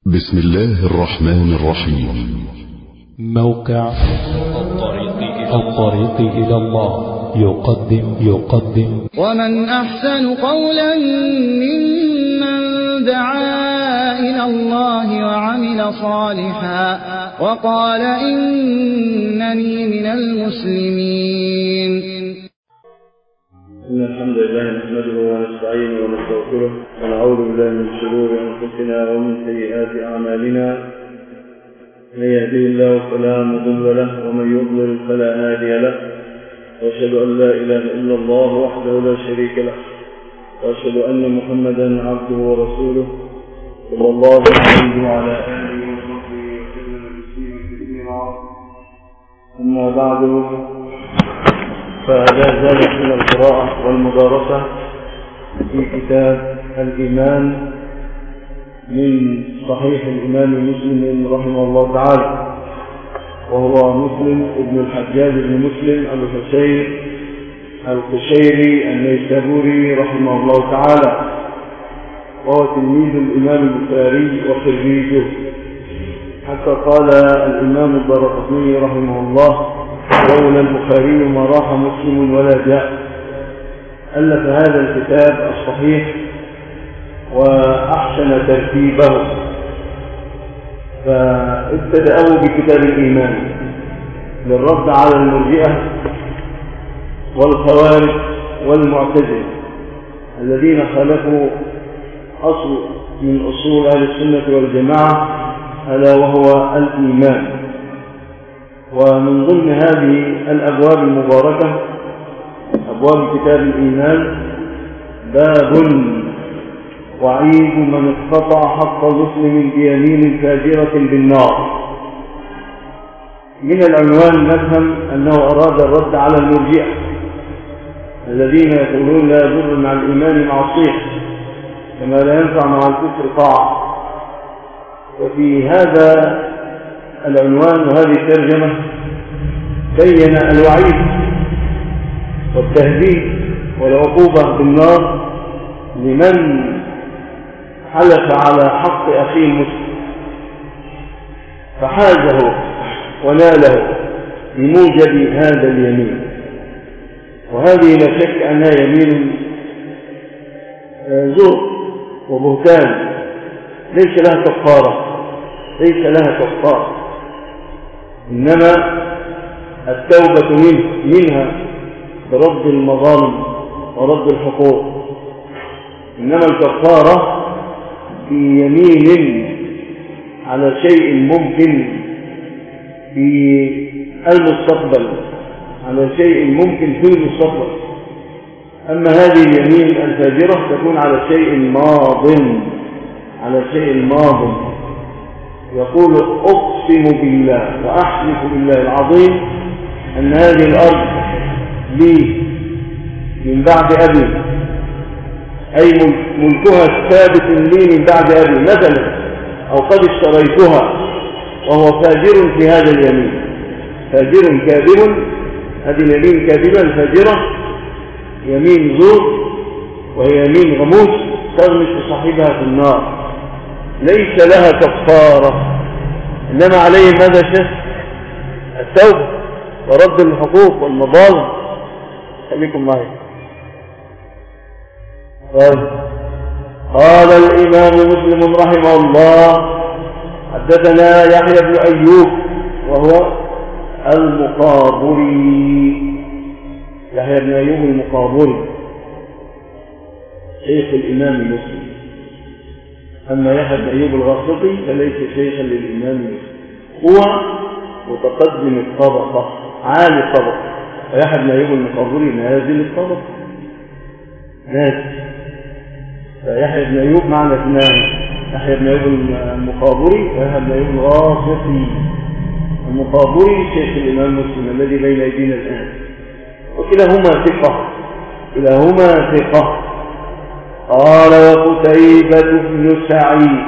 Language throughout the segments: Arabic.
بسم الله الرحمن الرحيم. موقع الطريق إلى الله يقدم ومن أحسن قولا ممن دعا إلى الله وعمل صالحا وقال إنني من المسلمين. إن الحمد لله نحمده ونستعينه ونستغفره ونعوذ بالله من شرور أنفسنا ومن سيئات أعمالنا. من يهديه الله فلا مضل له ومن يضلل فلا هادي له، وأشهد أن لا إله إلا الله وحده لا شريك له، وأشهد أن محمدا عبده ورسوله صلى الله عليه وعلى آله وصحبه وسلم تسليما كثيرا. أما بعد، فلا زالت من القراءة والمدارسة في كتاب الإيمان من صحيح الإمام مسلم رحمه الله تعالى، وهو مسلم ابن الحجاج بن مسلم أبو الحسين القشيري النيسابوري رحمه الله تعالى، وهو تلميذ الإمام البخاري وخريجه، حتى قال الإمام الدارقطني رحمه الله: لولا البخاري ما راح مسلم ولا جاء. ألف هذا الكتاب الصحيح وأحسن ترتيبه، فابتدأه بكتاب الإيمان للرد على المرجئة والخوارج والمعتزلة الذين خالفوا أصل من أصول أهل السنة والجماعة، ألا وهو الإيمان. ومن ضمن هذه الأبواب المباركة أبواب كتاب الإيمان باب وعيد من اقتطع حق مسلم بيمين فاجرة بالنار. من العنوان نفهم أنه أراد الرد على المرجئة الذين يقولون لا يضر مع الإيمان معصية كما لا ينفع مع الكفر طاعة. وفي هذا العنوان وهذه الترجمة بين الوعيد والتهديد والعقوبة بالنار لمن حلف على حق أخيه المسلم فحازه وناله بموجب هذا اليمين. وهذه لا شك أنها يمين زور وبهتان ليس لها كفارة، إنما التوبة منها برد المظالم ورد الحقوق، إنما الكفارة في يمين على شيء ممكن في المستقبل، أما هذه اليمين الفاجرة تكون على شيء ماض، يقول: أقسم بالله وأحلف بالله العظيم أن هذه الأرض لي من بعد أبي، أي ملكها ثابت لي من بعد أبي مثلا، أو قد اشتريتها، وهو فاجر في هذا اليمين، فاجر كاذب. هذه اليمين كاذبة الفاجرة يمين زور، وهي يمين غموس تغمس صاحبها في النار، ليس لها كفارة، إنما عليه ماذا شيء؟ التوبة ورد الحقوق والمظالم. خليكم معي. قال الإمام مسلم رحمه الله: حدثنا يحيى بن أيوب وهو المقابري، يحيى بن أيوب المقابري شيخ الإمام مسلم. أما يحيى بن أيوب الغاسطي فليس شيخا للإمام مسلم، هو متقدم الطبقة عالي الطبقة، ويحيى بن أيوب المقابري نازل الطبقة فيحيى بن أيوب معنى اثنان: يحيى بن أيوب المقابري ويحيى بن أيوب الغاسطي. المقابري شيخ الإمام مسلم الذي بين أيدينا الآن، وكلاهما ثقة. قال: وقتيبة بن سعيد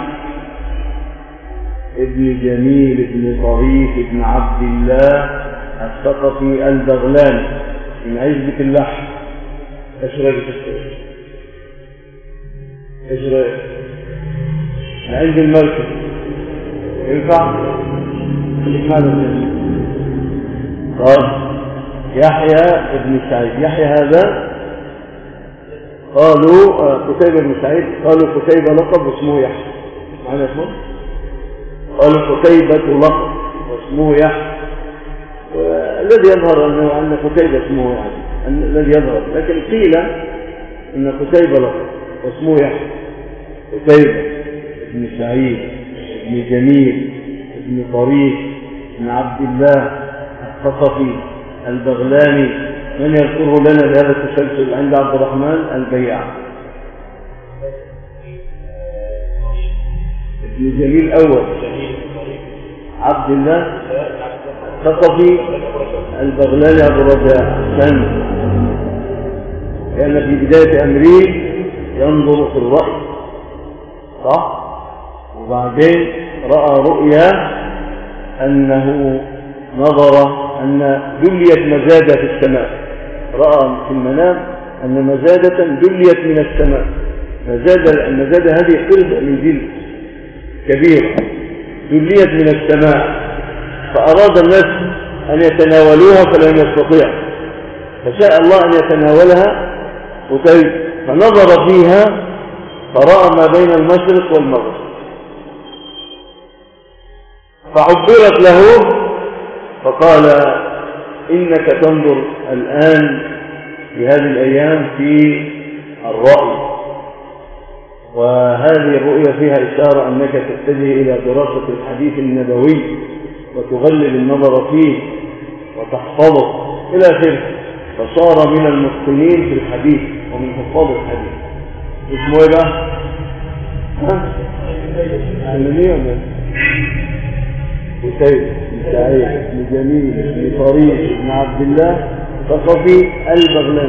ابن جميل بن طريف بن عبد الله الثقفي البغلاني من عزبة اللحم. إيش رأيك؟ عند المركز ينفع؟ طيب يحيى ابن سعيد. يحيى هذا قالوا قتيبة بن سعيد، قالوا قتيبة لقب واسمه يحيى. معنى اسمه قالوا قتيبة لقب واسمه يحيى، والذي يظهر أن قتيبة اسمه يعني الذي يظهر، لكن قيل أن قتيبة لقب واسمه يحيى. قتيبة ابن سعيد ابن جميل ابن طريف ابن عبد الله الثقفي البغلاني. من يذكره لنا بهذا التسلسل عند عبد الرحمن البياع؟ ابن جميل أول، عبد الله الثقفي البغلاني أبو الرجاء. كان في بداية أمره ينظر في الرأي، صح؟ وبعدين رأى رؤيا أنه نظر أن دليت مزادة في السماء، رأى في المنام أن مزادة دليت من السماء. المزادة هذه قرد من جلد كبير دليت من السماء، فأراد الناس أن يتناولوها فلم يستطيعوا، فشاء الله أن يتناولها قتيبة، فنظر فيها فرأى ما بين المشرق والمغرب، فعبرت له فقال إنك تنظر الآن في هذه الأيام في الرأي، وهذه الرؤية فيها إشارة أنك تتجه إلى دراسة الحديث النبوي وتغلب النظر فيه وتحفظه إلى آخره، فصار من المتقنين في الحديث ومن حفاظ الحديث. اسمه إيه بقى؟ قتيبة بن سعيد بن جميل بن طريف بن عبد الله ثقفي البغلاني.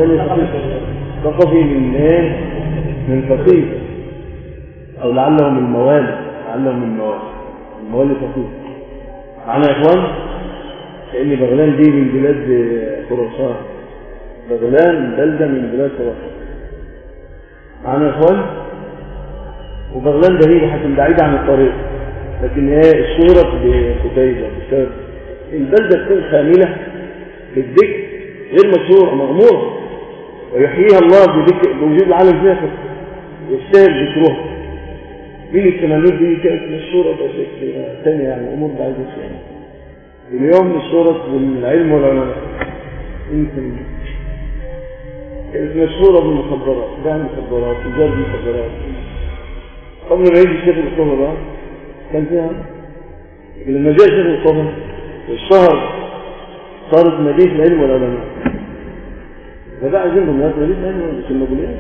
ثقفي من ايه؟ من فقيه، او لعله من الموالي، الموالي فقيه. معنا يا اخوان؟ لان بغلان دي من بلاد خراسان، بغلان بلده من بلاد خراسان. معنا يا اخوان؟ وبغلان ده هي حتى بعيد عن الطريق، لكن هي الشهرة بقتيبة بسبب البلدة تكون خاملة في الذكر غير مشهورة مغمورة، ويحييها الله بوجود العالم فيها يستاهل ذكرها. من الثمانينات دي كانت مشهورة بشكل ثاني، يعني أمور بعيدة شوية. اليوم مشهورة بالعلم والعلماء، يمكن كانت مشهورة بالمخدرات، بيع المخدرات، تجارة المخدرات. قبل ما يجي الشيخ الأسطورة بقى كان فيها، لما جاء شيخ الأسطورة والشهر صارت مدينة العلم والعلماء. فبقى عايزين بمناسبة مدينة العلم والعلماء مش المبوليات،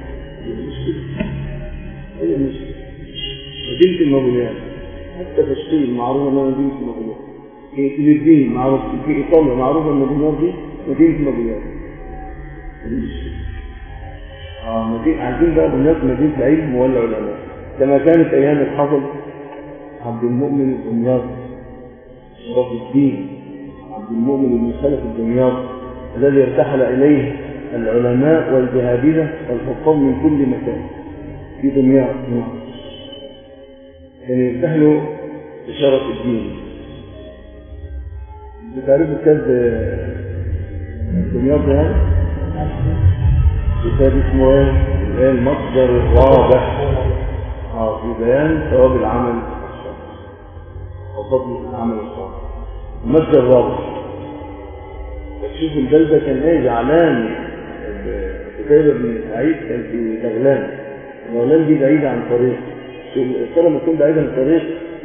هي مدينة المبوليات، حتى فلسطين معروفة انها مدينة المبوليات، في فلبين معروف، في إيطاليا معروفة ان المدينة دي مدينة المبوليات. عايزين بقى بمناسبة مدينة العلم والعلماء كما كانت أيام الحافظ عبد المؤمن الدمياطي شرف الدين عبد المؤمن بن خلف الدمياطي، الذي ارتحل إليه العلماء والجهابذة والحفاظ من كل مكان في دمياط. كان يرتحلوا بشرف الدين. بتعرفوا كتاب دمياط هذا؟ كتاب اسمه ايه؟ المصدر الرابع في بيان ثواب العمل وفضل العمل الصالح. المصدر الرابع. تشوف البلدة كان ايه زعلان. قتيبة بن سعيد كان في بغلان. بغلان دي بعيدة عن طريق. القرية لما تكون بعيدة عن الطريق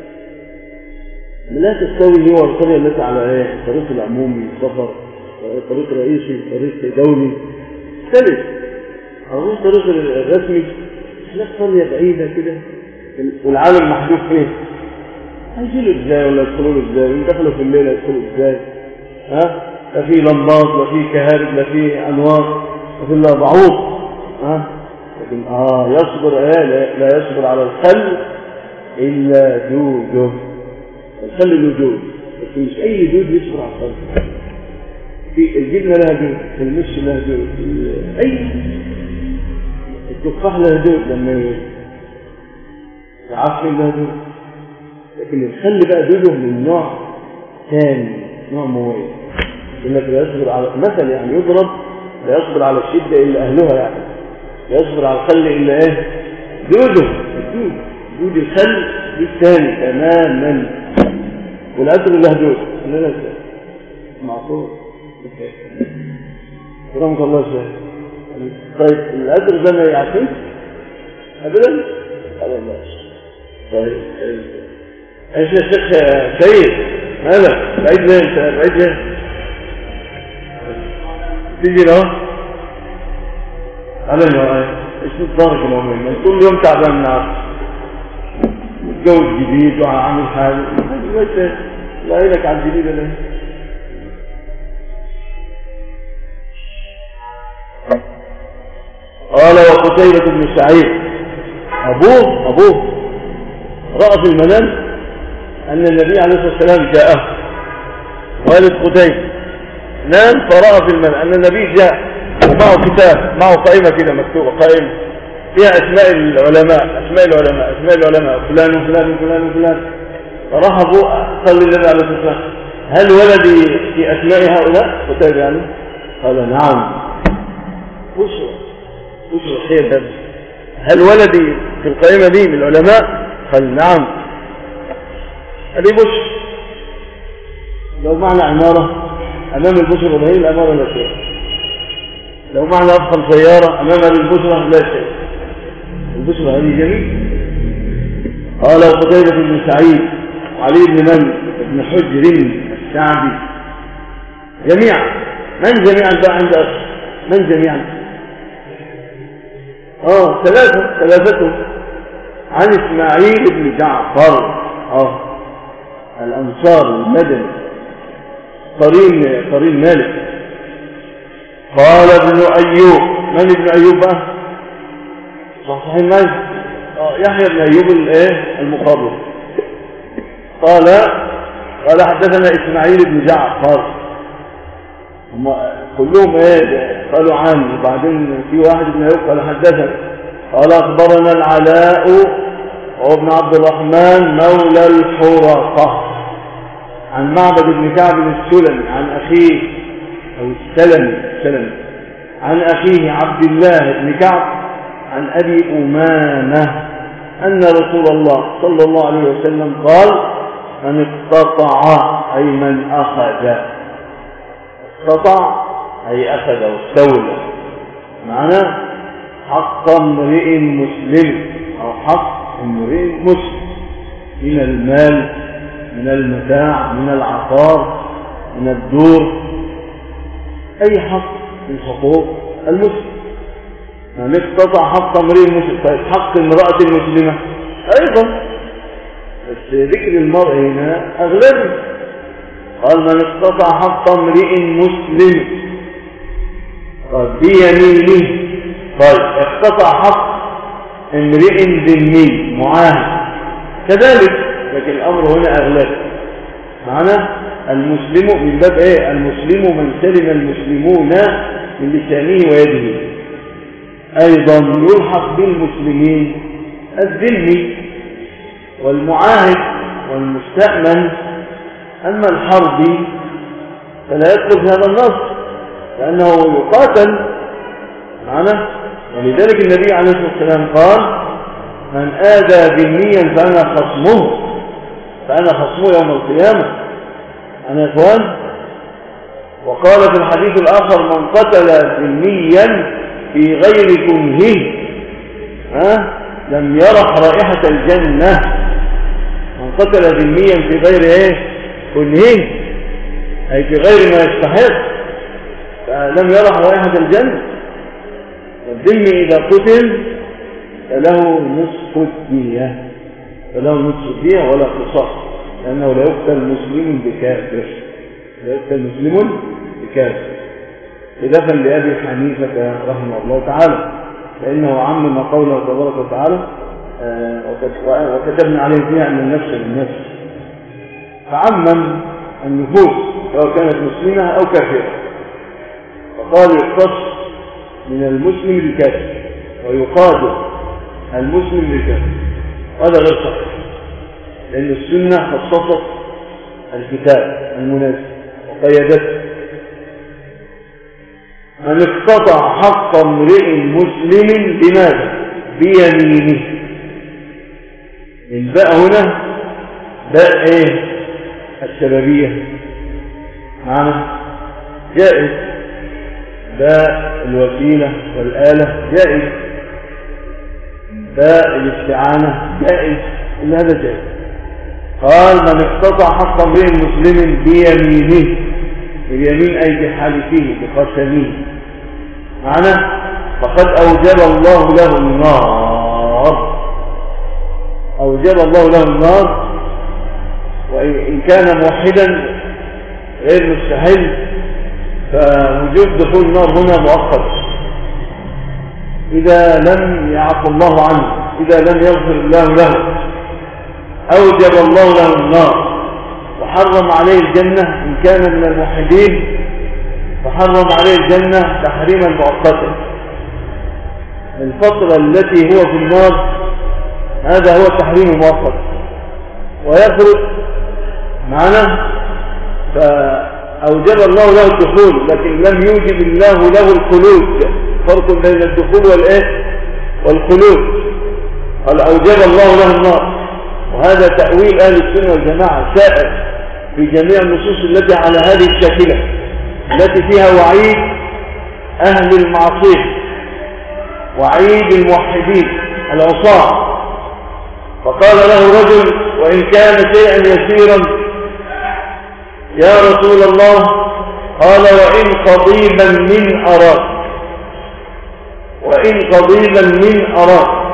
لا تستوي هي والقرية التي على ايه؟ الطريق العمومي، السفر، طريق رئيسي، طريق دولي، ثالث أظن الطريق الرسمي. لا قرية بعيدة كده والعالم محدود فيه، هيجيلوا ازاي ولا يدخلوا ازاي؟ ويدخلوا في الليل يدخلوا ازاي؟ لا في لمبات، لا في كهرب، لا في انوار، لا في الا بعوض. لكن يصبر لا يصبر على الخل الا جوده. الخل له جود، لكن مش اي جود يصبر على الخل. في الجبنه لها جود، المش لها جود، اي التفاح لها جود، لما العسل لها جود، لكن الخل بقى دوده من نوع ثاني، نوع مميز، انك لا يصبر على مثل يعني يضرب، لا يصبر على الشده الا اهلها، يعني لا يصبر على الخل الا ايه؟ دوده، دود الخل دود ثاني تماما. والعطر له دود لا معصوم رحمك الله ازاي. طيب العطر ده ما يعطيك ابدا؟ على الله. طيب ايش يا شيخ سيد مالك بعيد ليه؟ انت بعيد ليه؟ تيجي له على المرأة ايش نتضارك المؤمن كل يوم تعبان النهار متجوز جديد وعامل حاجه لا لك على الجديد ليه؟ قال وقتيبة بن سعيد أبوه رأى في المنام أن النبي عليه الصلاة والسلام جاءه. والد قتيبة نام فرأى في المنام أن النبي جاء ومعه كتاب، معه قائمة كده مكتوبة، قائمة فيها أسماء العلماء فلان وفلان وفلان وفلان. فراح أبوه قال للنبي عليه الصلاة والسلام هل ولدي في أسماء هؤلاء؟ قتيبة يعني قال نعم. وش الخير ده؟ هل ولدي في القائمة دي من العلماء؟ قال نعم. هذه بشر، لو معنى عمارة أمام البشر وهي الأمارة لا شيء، لو معنى أفخم سيارة أمام البشرة لا شيء، البشرة هذه جميل. قال قتيبة بن سعيد علي بن حجر السعدي جميعا. من جميعا بقى عند من جميعا؟ ثلاثة عن إسماعيل بن جعفر الأنصار المدني قرين مالك. قال ابن أيوب، من ابن أيوب بقى؟ صحيح مالك يحيى بن أيوب المقابل. قال حدثنا إسماعيل بن جعفر، هم كلهم قالوا عنه، وبعدين في واحد بن أيوب قال حدثنا. قال أخبرنا العلاء وابن عبد الرحمن مولى الحرقة عن معبد بن كعب السلمي عن أخيه أو السلمي عن أخيه عبد الله بن كعب عن أبي أمامة أن رسول الله صلى الله عليه وسلم قال من اقتطع أي من أخذ، اقتطع أي أخذ واستولى، معناه حق امرئ مسلم أو حق امرئ مسلم من المال، من المتاع، من العقار، من الدور، أي حق من حقوق المسلم. من اقتطع حق امرئ مسلم. طيب حق امرأة مسلمة أيضا، بس ذكر المرء هنا أغلبي. قال من اقتطع حق امرئ مسلم بيمينه. طيب اقتطع حق امرئ ذمي معاهد كذلك، لكن الأمر هنا أغلبي، معنى المسلم من باب المسلم من سلم المسلمون من لسانه ويده. أيضا يلحق بالمسلمين الذمي والمعاهد والمستأمن. أما الحربي فلا يدخل في هذا النص لأنه يقاتل معنا، ولذلك النبي عليه الصلاة والسلام قال من آذى ذميا فأنا خصمه يوم القيامة. أنا يا إخوان. وقال في الحديث الآخر من قتل ذميا في غير كنهه لم يرح رائحة الجنة. من قتل ذميا في غير كنهه أي في غير ما يستحق فلم يرح رائحة الجنة. والذمي إذا قتل فله نصف الدية ولا قصاص، لأنه لا يقتل مسلم بكافر، خلافا لأبي حنيفة رحمه الله تعالى، فإنه عمم قوله تبارك وتعالى وكتبنا عليه فيها أن النفس بالنفس، فعمم النفوس سواء كانت مسلمة أو كافرة، فقال يقتص من المسلم بالكافر ويقاد المسلم بالكافر. هذا غير صحيح، لأن السنة خصصت الكتاب المناسب وقيدته. من اقتطع حق امرئ مسلم بماذا؟ بيمينه. الباء هنا باء ايه؟ السببية معنى جائز، باء الوسيلة والآلة جائز، باء الاستعانة جائز، كل هذا جائز. قال من اقتطع حق امرئ مسلم بيمينه، اليمين أي بحالفه بقسمه معنى فقد أوجب الله له النار، أوجب الله له النار. وإن كان موحدا غير مستحيل فوجود دخول النار هنا مؤقت إذا لم يعفو الله عنه، إذا لم يغفر الله له أوجب الله له النار وحرم عليه الجنة. إن كان من الموحدين فحرم عليه الجنة تحريما مؤقتا. الفترة التي هو في النار هذا هو التحريم المؤقت، ويخرج معنا فأوجب الله له الدخول، لكن لم يوجب الله له الخلود. فرق بين الدخول والخلود. قال أوجب الله له النار، وهذا تأويل أهل السنة والجماعة سائر في جميع النصوص التي على هذه الشاكلة، التي فيها وعيد أهل المعصية، وعيد الموحدين العصاة. فقال له رجل وإن كان شيئا يسيرا يا رسول الله، قال وإن قضيبا من أراك، وإن قضيبا من أراك.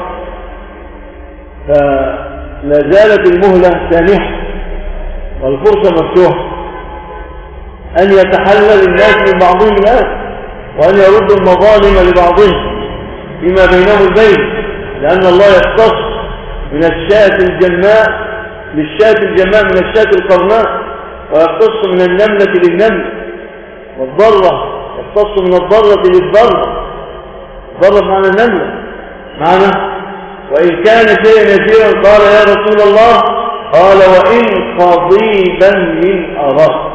فلا زالت المهلة سانحة والفرصة مفتوحة أن يتحلل الناس من بعضهم الآن، وأن يردوا المظالم لبعضهم فيما بينهم البين، لأن الله يختص من الشاة الجماء للشاة الجماء من الشاة القرناء، ويختص من النملة للنمل، والضرة يختص من الضرة للضرة. الضرة معنى النملة معنى وإن كان شيئا يسيرا قال يا رسول الله، قال وإن قضيبا من أراك،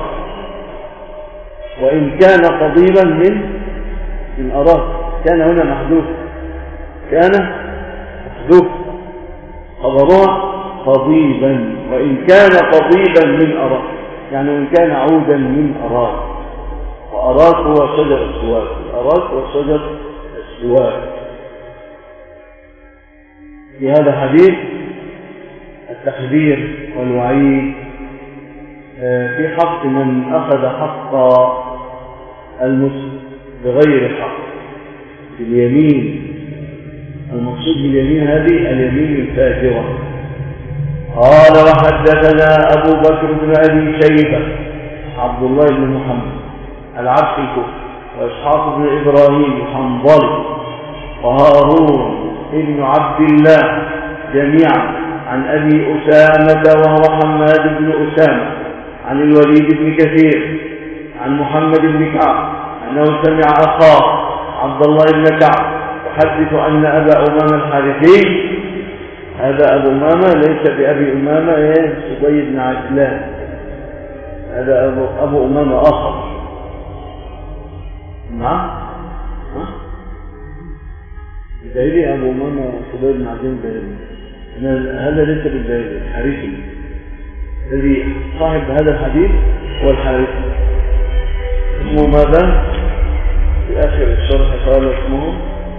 وإن كان قضيبا من أراك. كان هنا محذوف، كان محذوف خبرها قضيبا، وإن كان قضيبا من أراك يعني وإن كان عودا من أراك. وأراك هو شجر السواك، الأراك هو شجر السواك. في هذا الحديث التحذير والوعيد في حق من أخذ حق المسلم بغير حق باليمين. المقصود باليمين هذه اليمين الفاجرة. قال وحدثنا أبو بكر بن أبي شيبة عبد الله بن محمد العبسي الكوفي، وإسحاق بن إبراهيم الحنظلي، وهارون ابن عبد الله جميعا عن أبي أسامة وهو حماد بن أسامة عن الوليد بن كثير عن محمد بن كعب أنه سمع أخاه عبد الله بن كعب يحدث أن أبا أمامة الحارثي، هذا أبو أمامة ليس بأبي أمامة صبي بن عجلان، هذا أبو أمامة آخر. نعم البهيلي أبو أمامة صبي بن عجلان البهيلي، هذا ليس بالبهيلي الحارثي. الذي صاحب هذا الحديث هو الحارثي. اسمه ماذا؟ في آخر الشرح قال اسمه،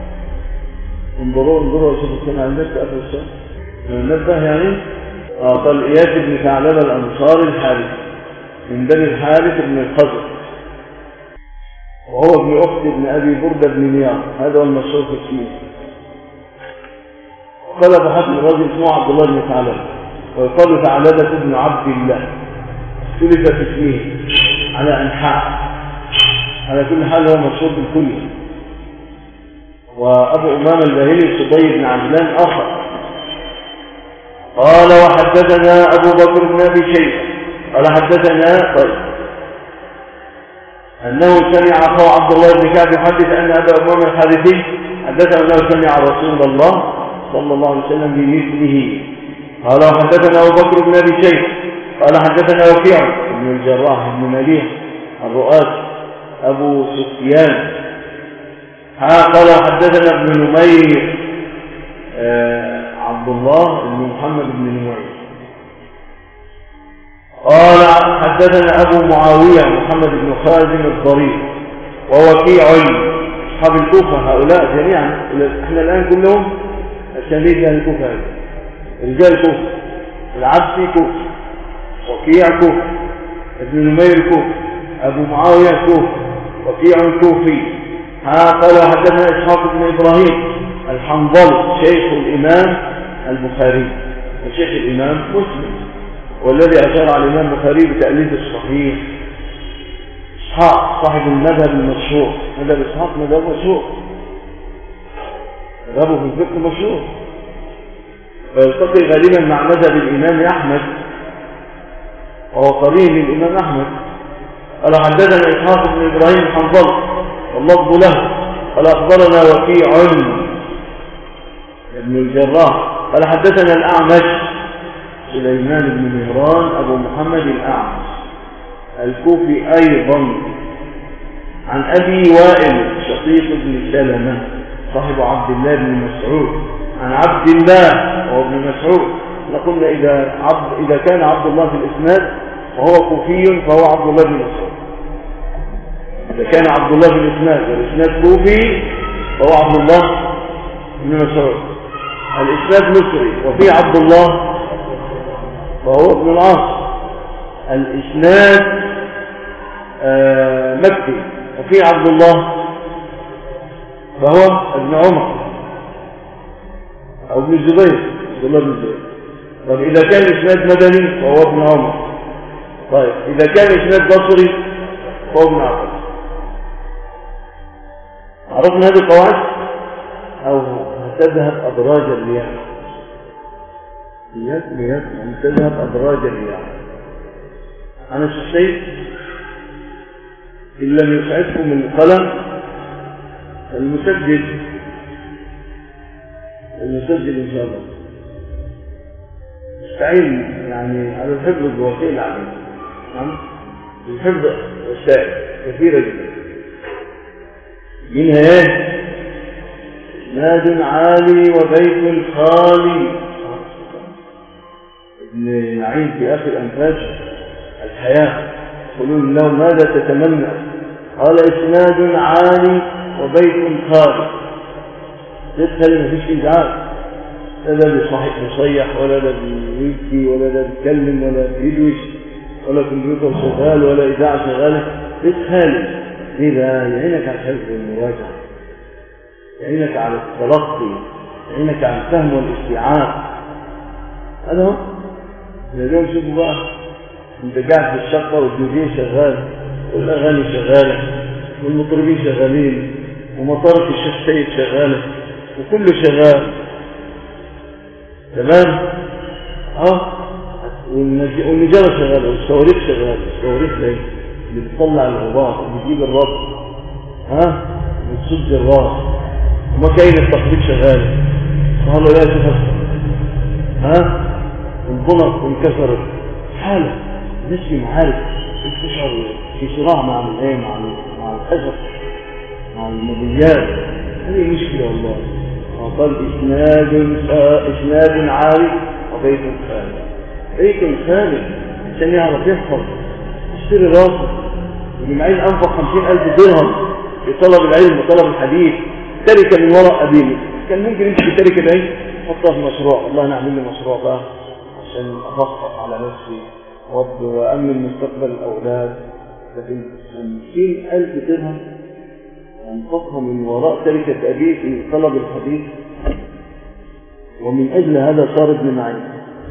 انظروا شوفوا السنة عندك في آخر الشرح نبه يعني قال إياس بن ثعلبة الأنصاري الحارثي من بني الحارث بن الخزرج، وهو ابن أخت ابن أبي بردة بن نيار، هذا هو المشهور في اسمه. قال أبو حاتم الرازي اسمه عبد الله بن ثعلبة، ويقال ثعلبة بن عبد الله، اختلف في اسمه على أنحاء، على كل حال هو مشهور بالكل. وأبو أمامة الباهلي صبي بن عجلان آخر. قال وحدثنا أبو بكر بن أبي شيبة قال حدثنا أنه سمع أخاه عبد الله بن كعب يحدث أن أبا أمامة الحارثي حدثه أنه سمع رسول الله صلى الله عليه وسلم بمثله قال حدثنا أبو بكر بن أبي شيبة قال حدثنا وكيع بن الجراح بن مليح الرؤاس أبو سفيان قال حدثنا ابن نمير عبد الله بن محمد بن نمير قال حدثنا أبو معاوية محمد بن خازم الضرير ووكيع أصحاب الكوفة هؤلاء جميعا. احنا الآن كلهم التلميذ أهل الكوفة، رجال كوفة، العبسي كوفة، وكيع كوفة، ابن نمير كوفة، أبو معاوية كوفة، وكيع كوفي. قال حدثنا إسحاق بن إبراهيم الحنظلي شيخ الإمام البخاري وشيخ الإمام مسلم، والذي أشار على الإمام البخاري بتأليف الصحيح. إسحاق صاحب المذهب المشهور، مذهب إسحاق مذهب مشهور، مذهبه في الفقه مشهور، ويلتقي غالبا مع مذهب الإمام أحمد وهو قريب للإمام أحمد. قال حدثنا إسحاق بن إبراهيم الحنظلي واللفظ له قال أخبرنا وكيع ابن الجراح قال حدثنا الأعمش سليمان بن مهران أبو محمد الأعمش الكوفي أيضا عن أبي وائل شقيق بن سلمة صاحب عبد الله بن مسعود عن عبد الله وهو ابن مسعود. قلنا إذا كان عبد الله في الإسناد وهو كوفي فهو عبد الله بن مسعود. إذا كان عبد الله في الإسناد والإسناد كوفي فهو عبد الله بن مسعود. الإسناد مصري وفي عبد الله فهو ابن العاص. الإسناد مكي وفي عبد الله فهو ابن عمر أو ابن الزبير، عبد الله بن الزبير. طيب إذا كان إسناد مدني فهو ابن عمر. طيب إذا كان إسناد بصري فهو ابن عباس. عرفنا هذه القواعد أو تذهب أدراج الرياح. تذهب أدراج الرياح. أنا الشيء إن لم يسعدكم القلم المسجل إن شاء الله استعين يعني على الحفظ بوسائل عديدة. الحفظ وسائل كثيرة جدا، منها إسناد عالي وبيت خالي. ابن نعيم في آخر أنفاس الحياة يقولون له ماذا تتمنى؟ قال إسناد عالي وبيت خالي. تدخل ما فيش إزعاج، لا ده بيصيح ولا ده بيبكي ولا ده بيتكلم ولا بيدوش ولا كمبيوتر شغال ولا إذاعة شغالة. تدخل ليه بقى؟ يعينك على الحفظ والمراجعة، يعينك على التلقي، يعينك على الفهم والاستيعاب. هذا هو. اليوم شوفوا بقى، انت قاعد في الشقة والديجي شغال والأغاني شغالة والمطربين شغالين ومطارة الشيخ سيد شغالة وكله شغال تمام. والنجارة شغالة والصواريخ شغالة. الصواريخ ليه؟ اللي بتطلع الغبار اللي بتجيب الرب بتصد الراس. ومكاين التخبيط شغالة. قالوا لا تفسر البنط انكسرت. حالة الناس في معارك تشعر في صراع مع الحجر مع المبيات. هذه مشكلة والله. قال إسناد عالي وبيت خالي. بيت خالي عشان يعرف يحفظ يشتري راسه. والجمعين أنفق 50,000 درهم في طلب العلم وطلب الحديث، تركة من وراء أبيه. كان ممكن يمشي تركة دي حطها في مشروع. والله نعمل لي مشروع بقى عشان أخفف على نفسي وأمن مستقبل الأولاد. لكن 50,000 درهم أنفقها من وراء تركة أبيه في طلب الحديث. ومن أجل هذا صار ابن معين.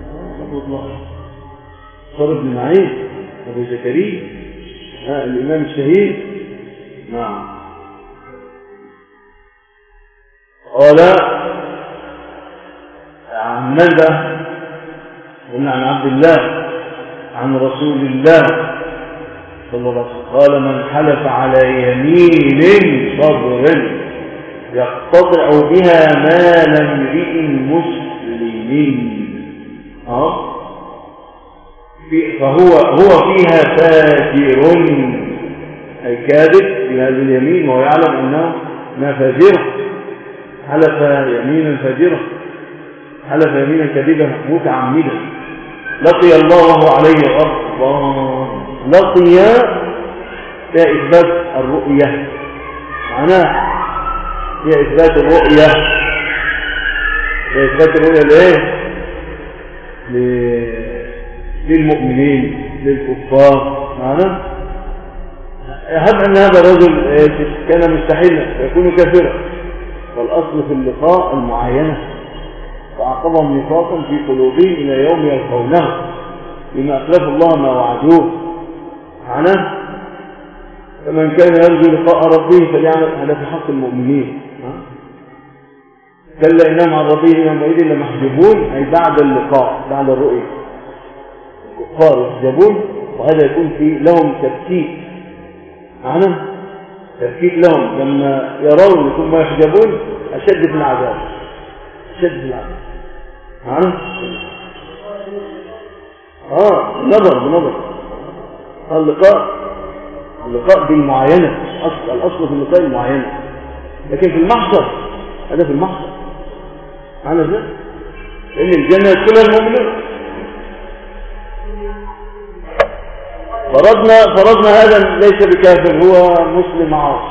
صار ابن معين أبو زكريا الإمام الشهير. نعم. قال عن ماذا؟ قلنا عن عبد الله عن رسول الله صلى الله عليه وسلم قال من حلف على يمين صبر يقتطع بها مال امرئ مسلم فهو فيها فاجر، أي كاذب بهذه اليمين وهو يعلم أنه ما فاجرة، حلف يمينا فاجرة، حلف يمينا كاذبة متعمدا. لقي الله وهو عليه غضبان. لقي فيها إثبات الرؤية، معناه فيها إثبات الرؤية، فيها إثبات الرؤية لإيه؟ للمؤمنين للكفار. معناه هب أن هذا الرجل كان مستحيلا يكون كافرا، والأصل في اللقاء المعاينة، فعقبهم نفاقا في قلوبهم إلى يوم يلقونه بما أخلف الله ما وعدوه. معناه فمن كان يرجو لقاء ربه فليعمل. هذا في حق المؤمنين. كلا إنهم عن ربهم يومئذ لمحجوبون، أي بعد اللقاء بعد الرؤية الكفار يحجبون، وهذا يكون في لهم تفكيك. معناه تفكيك لهم لما يرون ثم يحجبون أشد في العذاب، أشد في العذاب. معناه بنظر اللقاء بالمعاينة، الأصل في اللقاء المعاينة، لكن في المحشر هذا في المحشر. معنى ذلك لأن الجنة كلها المؤمنين. فرضنا هذا ليس بكافر، هو مسلم عاصي،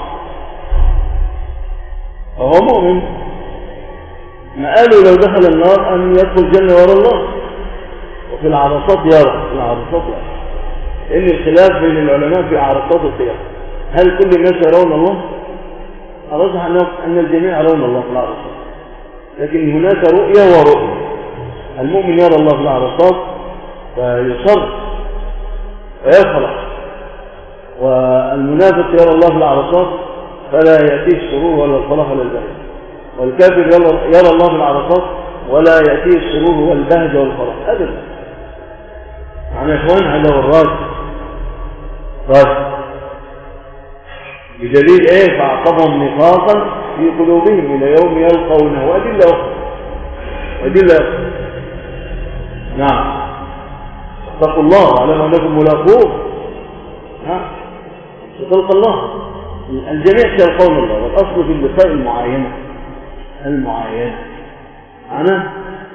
فهو مؤمن. ما قالوا لو دخل النار أن يدخل الجنة وراء الله، وفي العرصات يرى، لأن الخلاف بين العلماء في عرصات القيامة، هل كل الناس يرون الله؟ أرجح أن الجميع يرون الله في العرصات، لكن هناك رؤية ورؤية. المؤمن يرى الله في العرصات فيصر ويفرح، والمنافق يرى الله في العرصات فلا يأتيه السرور ولا الفرح ولا البهجة، والكافر يرى الله في العرصات ولا يأتيه السرور والبهجة والفرح أبدا. معنى يا إخوان هذا هو الراجح بدليل إيه؟ فعقبهم نفاقا في قلوبهم إلى يوم يلقونه. وأدلة أخرى. نعم، اتقوا الله واعلموا أنكم ملاقوه. تلقى الله، الجميع سيلقون الله، والأصل في اللقاء المعاينة. معناه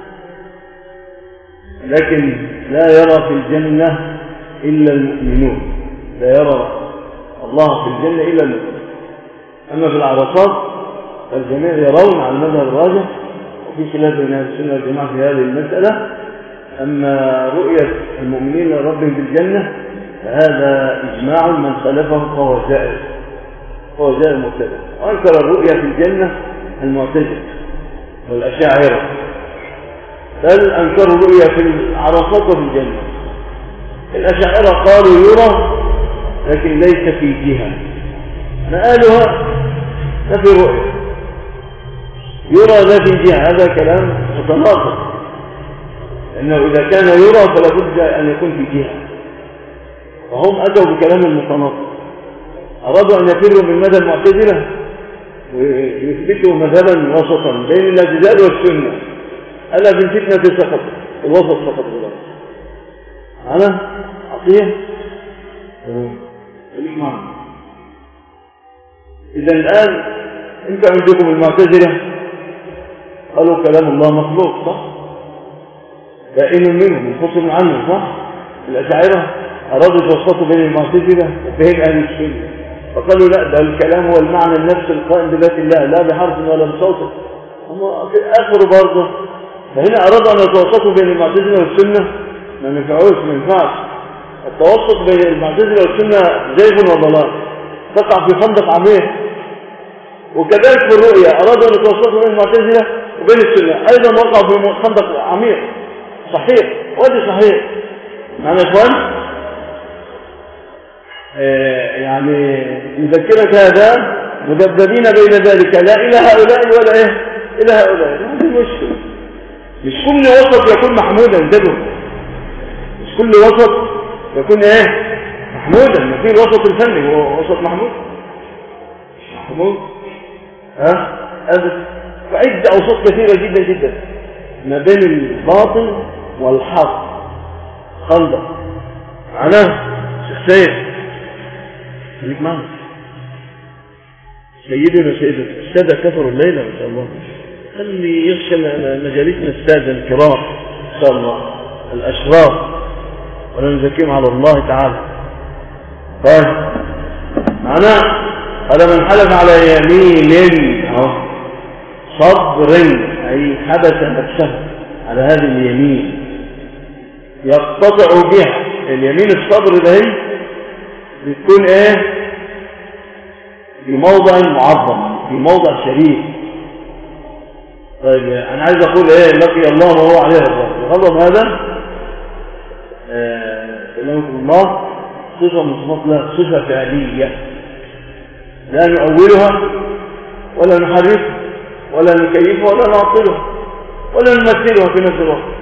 لكن لا يرى في الجنة إلا المؤمنون، لا يرى الله في الجنة إلا المؤمنون. أما في العرصات الجميع يرون على المذهب الراجح، وفي خلاف بين أهل السنة والجماعة في هذه المسألة. أما رؤية المؤمنين لربهم بالجنة فهذا إجماع، من خالفه فهو زائر مبتدع. وأنكر الرؤية في الجنة المعتزلة والأشاعرة، بل أنكروا الرؤية في العرصات وفي الجنة. الأشاعرة قالوا يرى لكن ليس في جهة، مآلها ما في رؤية، يرى لا في جهة. هذا كلام متناقض، لأنه إذا كان يرى فلا بد أن يكون في جهة، فهم أتوا بكلام المتناقض. أرادوا أن يفروا من مدى المعتزلة ويثبتوا مذهبا وسطا بين الاعتزال والسنة. ألا في الفتنة سقط، الوسط سقط غلط. أنا عطية مش معنى. إذا الآن أنت عندكم المعتزلة قالوا كلام الله مخلوق، صح؟ بائن منهم منفصل عنه، صح؟ الأشاعرة أرادوا يوسطوا بين المعتزلة وبين أهل السنة، فقالوا لا، ده الكلام هو المعنى النفس القائم بذات الله، لا بحرف ولا بصوت. هم في آخر برضه، فهنا أرادوا أن يتوسطوا بين المعتزلة والسنة، ما ينفعش. التوسط بين المعتزلة والسنة زيغ وضلال، تقع في خندق عميق. وكذلك في الرؤية أرادوا أن يتوسطوا بين المعتزلة وبين السنة، أيضا وقعوا في خندق عميق. صحيح، وادي صحيح. معنى يا إخوان يعني يذكرك هذا مذبذبين بين ذلك، لا إلى هؤلاء ولا إيه إلى هؤلاء. هذه المشكلة. مش كل وسط يكون محمودا، انتبهوا، مش كل وسط يكون ايه محمودا. ما في الوسط الفني هو وسط محمود، مش محمود. هذا وعدة أوساط كثيرة جدا جدا ما بين الباطل والحق خندق معناه شخصية خليك معنا سيدنا السادة كفروا الليلة ما شاء الله خلي يخشى مجالسنا السادة الكرام إن شاء الله الأشراف ولا نزكيهم على الله تعالى. طيب معناه قال من حلف على يمين صبر أي حبس نفسه على هذه اليمين يقتطع بها اليمين الصبر ده بتكون ايه في موضع معظم في موضع شريف. طيب انا عايز اقول ايه لقي الله وهو عليه الغضب. الغضب هذا سلامكم الله صفة من صفات الله صفة فعلية لا نؤولها ولا نحرفها ولا نكيفها ولا نعطلها ولا نمثلها في نفس الوقت.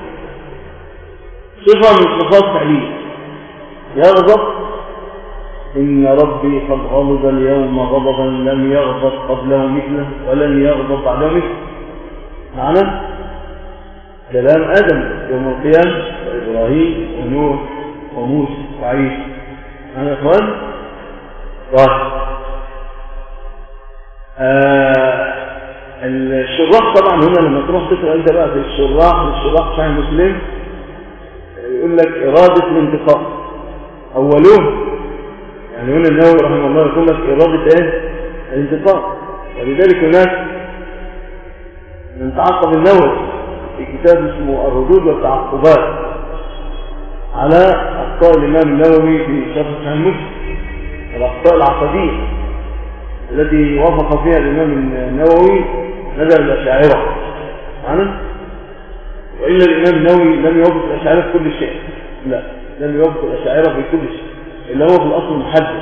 صفة من صفات فعلية يغضب إن ربي قد غضب اليوم غضبا لم يغضب قبله مثله ولن يغضب بعده مثله. معنى كلام آدم يوم القيامة وإبراهيم ونوح وموسى وعيسى. أنا أخوان الشراح طبعا هنا لما تروح تقرأ أنت بقى في الشراح صحيح مسلم يقول لك إرادة الانتقام أولوه يعني هنا النووي رحمه الله يقول لك إرادة إيه؟ الانتقام. ولذلك هناك من تعقب النووي في كتاب اسمه الردود والتعقبات على أخطاء الإمام النووي في شرح صحيح مسلم الأخطاء العقدية التي وافق فيها الإمام النووي مذهب الأشاعرة معنا. وإلا الإمام النووي لم يوافق الأشاعرة في كل شيء لا لم يوافق الأشاعرة في كل شيء اللي هو في الأصل محدث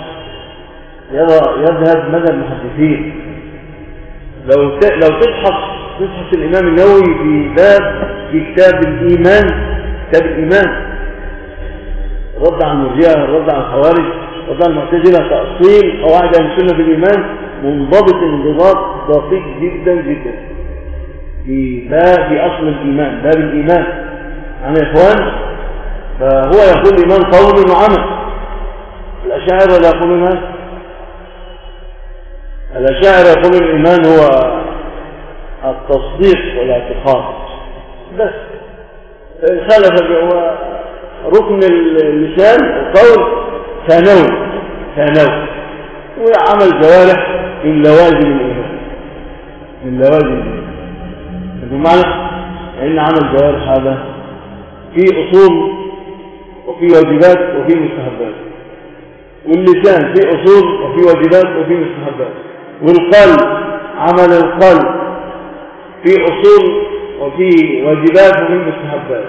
يذهب مذهب المحدثين. لو تبحث الإمام النووي في كتاب الإيمان رد على المرجئة رد على الخوارج رد على المعتزلة تأصيل قواعد أهل السنة في الإيمان منضبط انضباط دقيق جدا جدا في أصل الإيمان باب الإيمان يعني يا إخوان. فهو يقول الإيمان قول وعمل. الأشاعرة لا يقولون هذا. الأشاعرة يقولون الإيمان هو التصديق والاعتقاد بس. فإن خالف هو ركن اللسان القول ثانوي وعمل جوارح من لوازم الإيمان بمعنى أن عمل جوارح هذا في أصول وفي واجبات وفي مستحبات واللسان في أصول وفي واجبات وفي مستحبات والقلب عمل القلب في أصول وفي واجبات وفي مستحبات.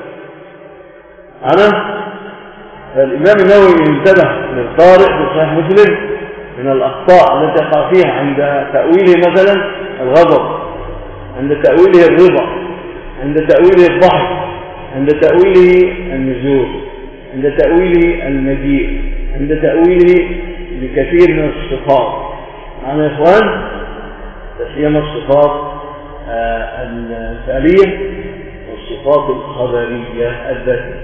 الإمام النووي انتبه للقارئ في صحيح مسلم من الأخطاء التي يقع فيها عند تأويله مثلا الغضب عند تأويله الرضا عند تأويله الضحك عند تأويله النزول عند تأويله المجيء عند تأويله لكثير من الصفات. معنا يا إخوان تسمية الصفات الفعلية والصفات الخبرية الذاتية.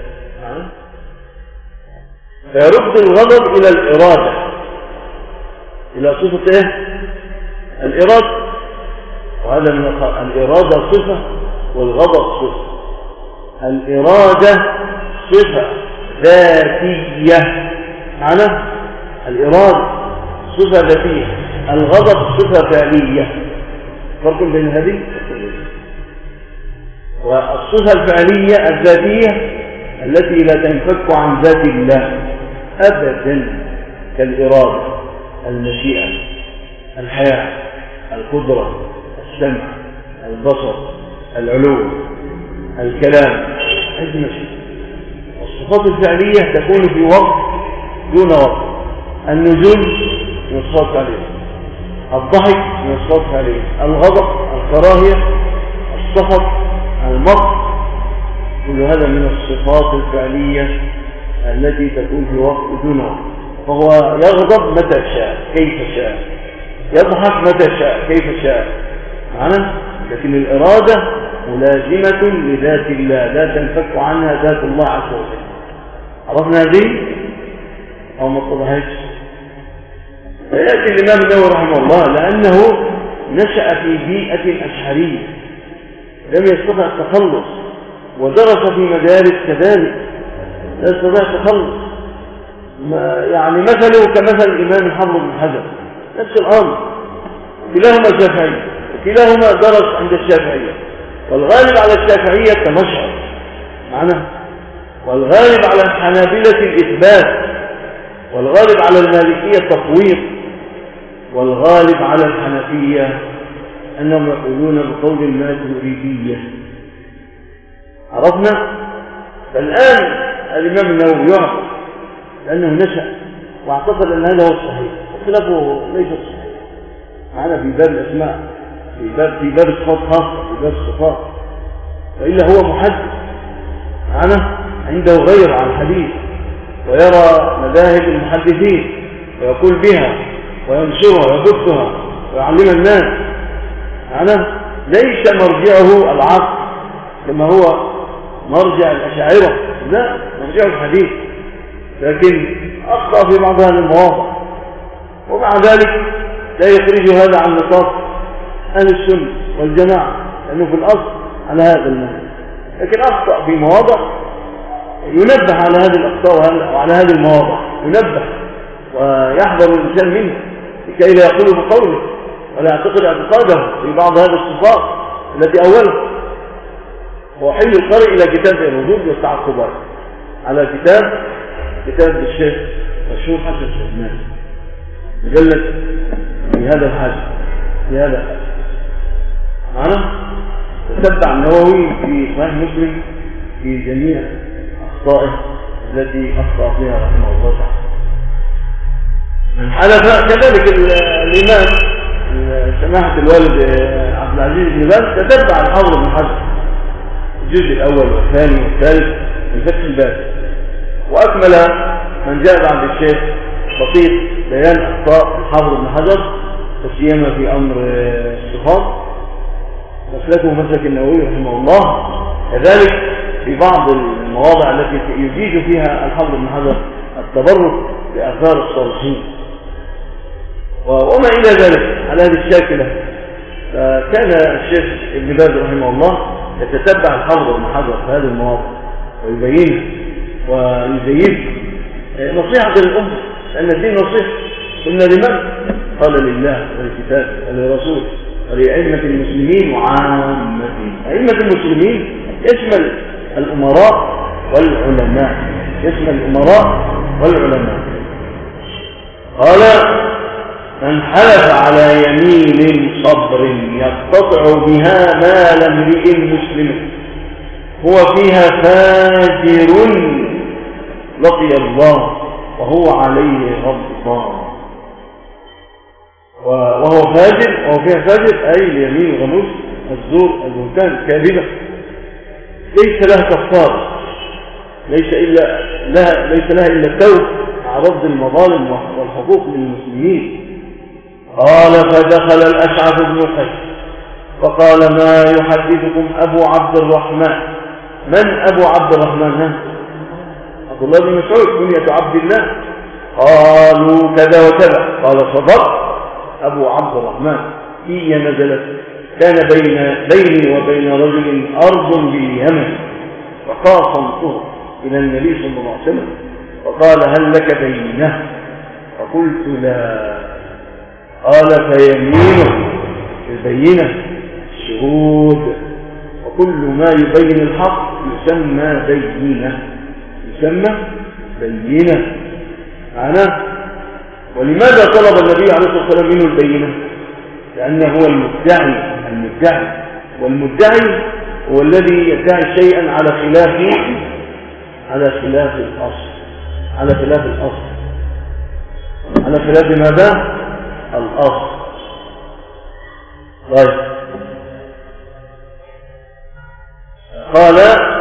فيرد الغضب إلى الإرادة إلى صفة إيه؟ الإرادة. وهذا من الإرادة صفة والغضب صفة. الإرادة صفة ذاتية معنى الإرادة صفة ذاتية الغضب صفة فعلية. فرق بين هذه والصفة الفعلية الذاتية التي لا تنفك عن ذات الله أبدا كالإرادة المشيئة الحياة القدرة السمع البصر العلو الكلام هذه مشيئة. الصفات الفعلية تكون في وقت دون وقت. النزول من الصفات الفعلية الضحك من الصفات الفعلية الغضب الكراهية السخط المقت كل هذا من الصفات الفعلية التي تكون في وقت دون وقت. فهو يغضب متى شاء كيف شاء يضحك متى شاء كيف شاء معنا. لكن الإرادة ملازمة لذات الله لا تنفك عنها ذات الله عز وجل. عرفنا هذه أو ما اتضحتش؟ فيأتي الإمام النووي رحمه الله لأنه نشأ في بيئة أشعرية لم يستطع التخلص، ودرس في مدارس كذلك لا يستطيع التخلص. يعني مثله كمثل الإمام الحافظ بن حجر نفس الأمر، كلاهما شافعي وكلاهما درس عند الشافعية، والغالب على الشافعية التمشعر معنا، والغالب على الحنابلة الإثبات، والغالب على المالكية التفويض، والغالب على الحنفية أنهم يقولون بقول الماتريدية. عرفنا؟ فالآن الإمام النووي يعرف لأنه نشأ واعتقد أن هذا هو الصحيح، وخلافه ليس الصحيح معنا في باب الأسماء، في باب الصفات خاصة، في باب الصفات، وإلا هو محدث معنا عنده غير عن الحديث، ويرى مذاهب المحدثين ويقول بها وينشرها ويبثها ويعلم الناس معنا، ليس مرجعه العقل كما هو مرجع الأشاعرة، لا، مرجعه الحديث، لكن أخطأ في بعض هذه المواضع، ومع ذلك لا يخرج هذا عن نطاق أهل السنة والجماعة لأنه في الأصل على هذا المنهج، لكن أخطأ في مواضع ينبه على هذه الأخطاء وعلى هذه المواضع، ينبه ويحذر الإنسان منه لكي لا يقول بقوله ولا يعتقد اعتقاده في بعض هذه الصفات التي أولها. وحل القارئ إلى كتاب الردود والتعقبات على كتاب الشيخ مشهور حسن السلمان مجلد في هذا الحاجة معنا. تتبع النووي في صحيح مسلم في جميع أخطائه التي أخطأ فيها رحمه الله تعالى. من حلف كذلك الإمام سماحة الوالد عبد العزيز بن باز تتبع الحافظ بن حجر الجزء الأول والثاني والثالث من فتح الباب، وأكمل من جاء بعد الشيخ بسيط بيان أخطاء الحافظ بن حجر تسيما في أمر الصفات، مسلكه مسلك النووي رحمه الله، كذلك في بعض المواضع التي يجيد فيها الحافظ بن حجر التبرك بآثار الصالحين وما إلى ذلك على هذه الشاكلة. فكان الشيخ ابن باز رحمه الله يتتبع الحافظ بن حجر في هذه المواضع ويبينها ويزيد نصيحة للأمة، لأن الدين نصيحة. قلنا لمن؟ قال لله ولكتابه ولرسوله ولأئمة المسلمين وعامتهم. أئمة المسلمين يشمل الأمراء والعلماء، قال من حلف على يمين صبر يقتطع بها مال امرئ مسلم هو فيها فاجر لقي الله وهو عليه غضبان. وهو فيها فاجر أي اليمين غموس الزور البهتان الكاذبة ليس لها كفارة، ليس لها إلا التوبة مع رد المظالم والحقوق للمسلمين. قال فدخل الأشعث بن قيس فقال ما يحدثكم أبو عبد الرحمن. من أبو عبد الرحمن؟ عبد الله بن مسعود كنية عبد الله. قالوا كذا وكذا. قال صدق أبو عبد الرحمن هي نزلت كان بيني وبين رجل أرض باليمن فقاصمته إلى النبي صلى الله عليه وسلم فقال هل لك بينه؟ فقلت لا. قال فيمينه البينة الشهود، وكل ما يبين الحق يسمى بينة معناه. ولماذا طلب النبي عليه الصلاة والسلام منه البينة؟ لأنه هو المدعي، والمدعي هو الذي يدعي شيئا على خلاف ماذا؟ الأصل. طيب قال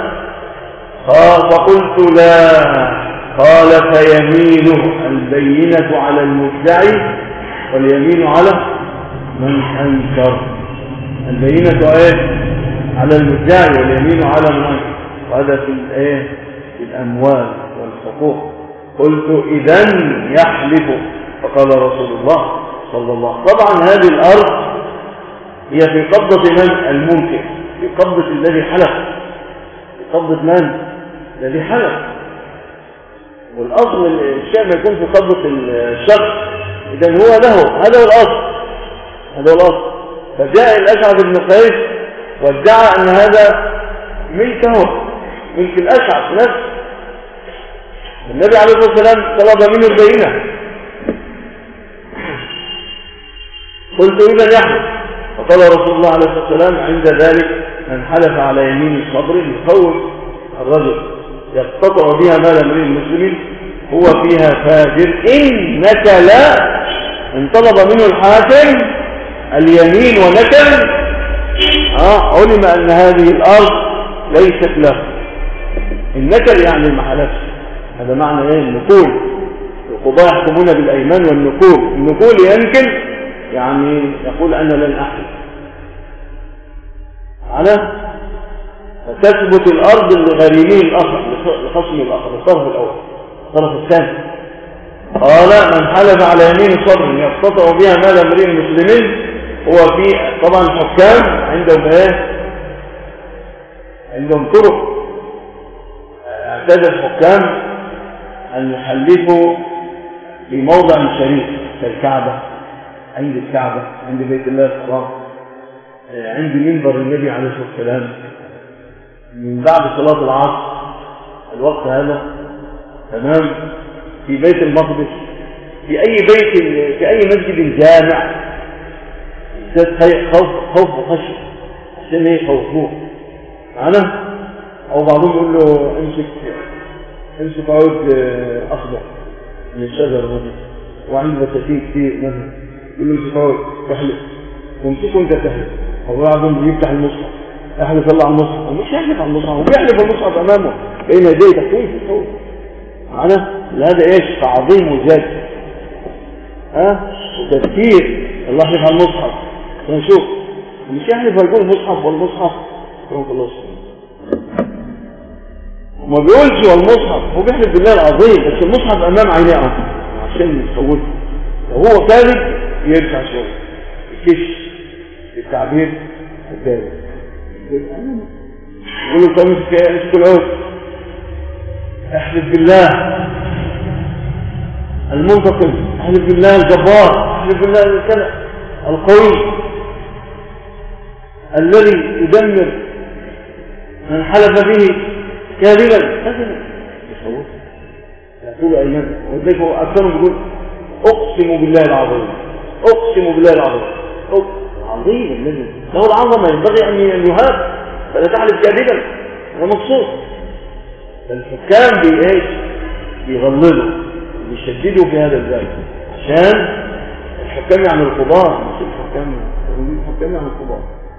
فقلت لا. قال فيمينه البينة على المدعي واليمين على من أنكر. البينة على المدعي واليمين على من أنكر، وهذا في الأموال والحقوق. قلت إذن يحلف، فقال رسول الله صلى الله عليه وسلم طبعا هذه الأرض هي في قبضة من؟ المنكر، في قبضة الذي حلف، في قبضة من؟ الذي حلف. والأصل الشيء ما يكون في قبضة الشخص إذن هو له، هذا هو الأصل، هذا هو الأصل. فجاء الأشعث بن قيس وادعى أن هذا ملكه، ملك الأشعث نفسه. النبي عليه الصلاة والسلام طلب منه البينة. قلت إذن يحلف، فقال رسول الله عليه الصلاة والسلام عند ذلك من حلف على يمين صبر يخوف الرجل يقتطع بها مال امرئ مسلم هو فيها فاجر إنك لا، ان طلب منه الحاكم اليمين ونكل علم أن هذه الأرض ليست له. النكل يعني المحلفش، هذا معنى النكول. القضاء يحكمون بالأيمان والنكول. النكول ينكل يعني يقول أنا لن أحلف على فتثبت الأرض لغريمه الآخر، لخصم الآخر، الطرف الأول الطرف الثاني. قال من حلف على يمين صبر يقتطع بها مال امرئ مسلم هو في طبعا الحكام عندهم عندهم طرق. اعتاد الحكام أن يحلفوا في موضع شريف كالكعبة، عند الكعبة، عند بيت الله الحرام، عند منبر النبي عليه الصلاة والسلام، من بعد صلاة العصر الوقت هذا، تمام، في بيت المقدس، في أي بيت، في أي مسجد جامع، خوف وخشية عشان يخوفوه معنا. أو بعضهم يقول له امسك عود أخضر من الشجر مثلا، وعنده بساتين كتير مثلا، يقول له امسك عود تحلف وامسكه وانت تحلف. أو بعضهم يفتح المصحف يحلف الله على المصحف، ومش يحلف على المصحف، وبيحلف المصحف أمامه بين يديه تحويل في الصوت معنا. هذا ايش؟ تعظيم وزاد وتذكير الله يحلف على المصحف. نشوف مش يحلف ويقول مصحف والمصحف رحمة الله سبحانه وما بيقولش والمصحف، هو بيحلف بالله العظيم بس المصحف امام عينيه عشان يصوته. لو هو كاذب يرجع شويه يكش التعبير الكاذب، يقول له طب امسك العود احلف بالله المنتقم، احلف بالله الجبار، احلف بالله الكلام القوي الذي يدمر من حلف به كاذبا. هذا يصوت يقول ايمان، وذلك اكثرهم يقول اقسم بالله العظيم، اقسم بالله العظيم، عظيم الذي له العظمه ينبغي ان يهاب، فلا تحلف كاذبا. هذا مقصود. الحكام بيغلظوا وبيشددوا في هذا الباب، عشان الحكام يعني القضاة، مش الحكام يعني القضاة.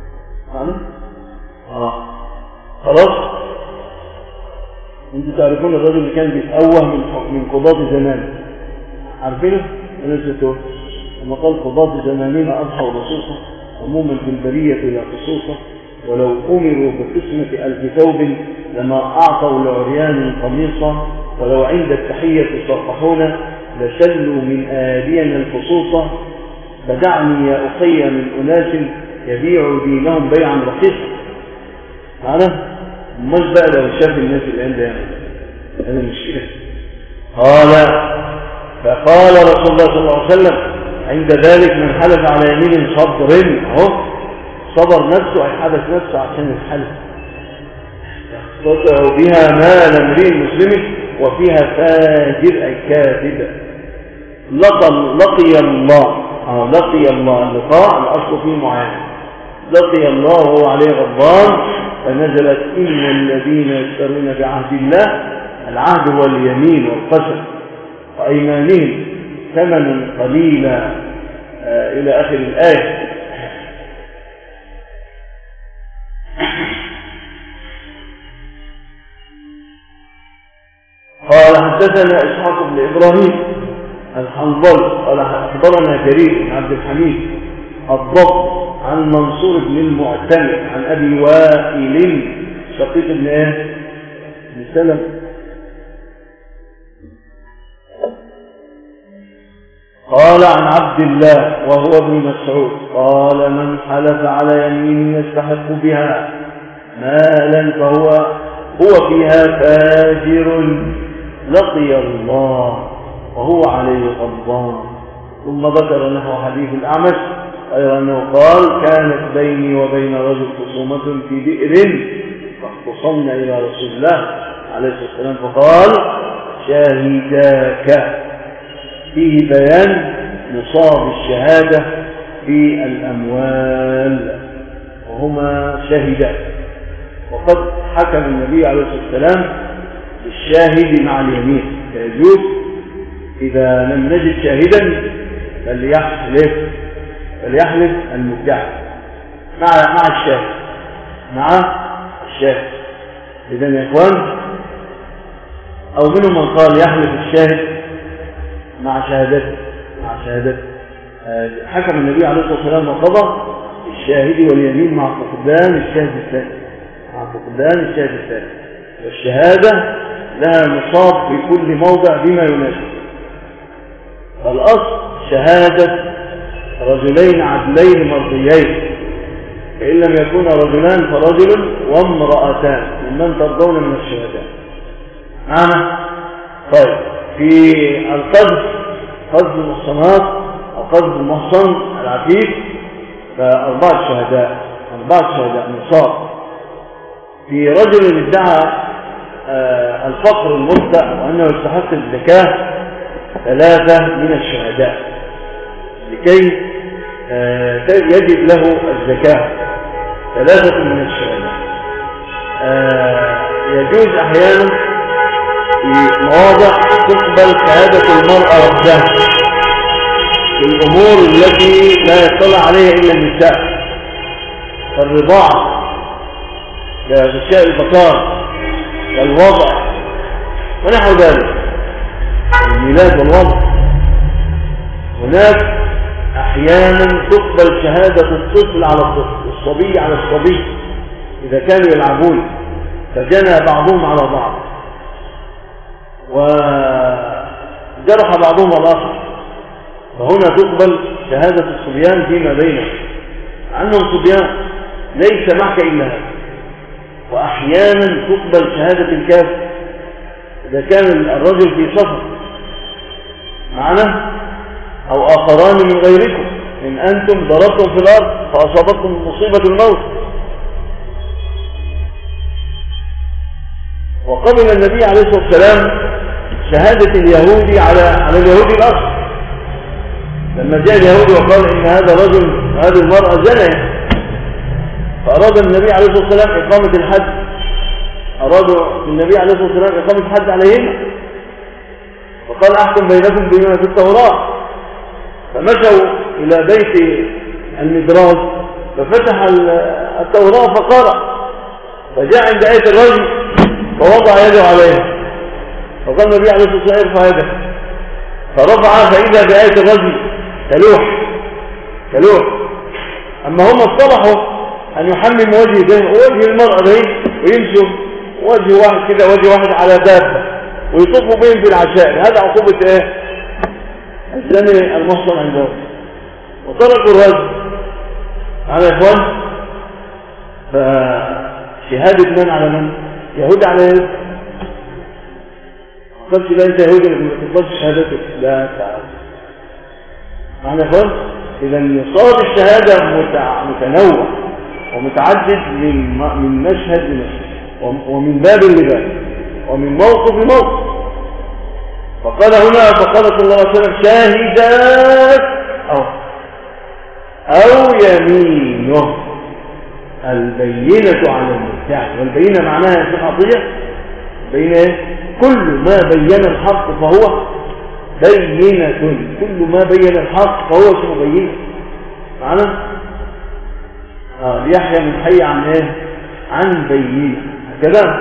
خلاص. انتوا تعرفون الرجل اللي كان بيتأوه من قضاة زمان، عارفينه؟ انا نسيته لما قال قضاة زماننا اضحوا رصوصا عموما في البرية لا خصوصا، ولو امروا بقسمة 1000 ثوب لما اعطوا لعريان قميصا، ولو عند التحية صرحونا لشلوا من آدينا الفصوصة، فدعني يا أخي من أناس يبيعوا دينهم بيعا رخيصا. معنا؟ مش بقى لو شاف الناس اللي عندها هذا مشكلة. فقال رسول الله صلى الله عليه وسلم عند ذلك من حلف على يمين صبر، صبر نفسه أي حدث نفسه عشان الحلف، يقتطع بها مال امرئ مسلم وفيها فاجر أي كاذب. لقي الله اللقاء الأصل فيه معين، لقي الله وهو عليه غضبان، فنزلت إن الذين يشترون بعهد الله، العهد هو اليمين والقسم، وأيمانهم ثمنا قليلا إلى آخر الآية. قال حدثنا إسحاق بن إبراهيم الحنظلي قال أخبرنا جرير بن عبد الحميد الضبط عن منصور بن المعتمر عن أبي وائل شقيق بن إيه؟ بن سلم. قال عن عبد الله وهو ابن مسعود قال من حلف على يمين يستحق بها مالا فهو فيها فاجر لقي الله وهو عليه غضبان. ثم ذكر نحو حديث الأعمش غير أنه قال كانت بيني وبين رجل خصومة في بئر فاختصمنا إلى رسول الله عليه الصلاة والسلام فقال شاهداك. فيه بيان نصاب الشهادة في الأموال وهما شاهدان. وقد حكم النبي عليه الصلاة والسلام بالشاهد مع اليمين فيجوز إذا لم نجد شاهدا فليحلف المدعي مع الشاهد. إذن يا إخوان أو منهم من قال يحلف الشاهد مع شهادته حكم النبي عليه الصلاة والسلام وقضى الشاهد واليمين مع فقدان الشاهد الثاني والشهادة لها نصاب في كل موضع بما يناسب. فالأصل شهادة رجلين عدلين مرضيين فإن لم يكون رجلان فرجل وامرأتان ممن ترضون من الشهداء معنا. طيب في القذف المحصنات أو قذف المحصن العفيف فأربعة شهداء نصاب. في رجل ادعى الفقر المبدأ وأنه يستحق الزكاة 3 من الشهداء لكي يجب له الزكاة 3 من الشهداء. يجوز أحيانا في مواضع تقبل شهادة المرأة وحدها في الأمور التي لا يطلع عليها إلا النساء كالرضاعة كأشياء البطار كالوضع ونحو ذلك الميلاد والوضع. هناك أحيانا تقبل شهادة الطفل على الطفل والصبي على الصبي إذا كانوا يلعبون فجنى بعضهم على بعض وجرح بعضهم الآخر فهنا تقبل شهادة الصبيان فيما بينهم عنهم صبيان ليس معك إلا هذا. وأحيانا تقبل شهادة الكافر إذا كان الرجل في سفر معنا أو آخران من غيركم إن أنتم ضربتم في الأرض فأصابتكم مصيبة الموت. وقبل النبي عليه الصلاة والسلام شهادة اليهودي على اليهودي الأصل لما جاء اليهودي وقال إن هذا الرجل وهذه المرأة زنيا فأراد النبي عليه الصلاة والسلام إقامة الحد أرادوا النبي عليه الصلاة والسلام إقامة الحد عليهم فقال أحكم بينكم بما في التوراة. فمشوا إلى بيت المدراج ففتح التوراة فقرأ فجاء عند آية الرجل فوضع يده عليها فقال النبي عليه الصلاة والسلام ارفع يده فرفع فإذا بآية الرجل كلوح. أما هم اصطلحوا أن يحمم وجه وجه المرأة ده ويمسوا وجه واحد كده وجه واحد على دابة ويطوفوا بهم في العشاء. هذا عقوبة ايه؟ الزاني المحصن عندهم. وتركوا الرجل على إخوان فشهادة من على من؟ يهود على يهود. قلت لا أنت يهود ما تقبلش شهادتك لا تعالى على إخوان. إذا نصاب الشهادة متنوع ومتعدد من مشهد لمشهد ومن باب لباب ومن موقف لموقف. فقال هنا فقال صلى الله عليه وسلم شاهدات أو يمينه البينة على المدعي. والبينة معناها يا شيخ عطية بينة كل ما بين الحق فهو بينة كل ما بين الحق فهو اسمه بينة معنا ليحيى من حي عن ايه عن بينة هكذا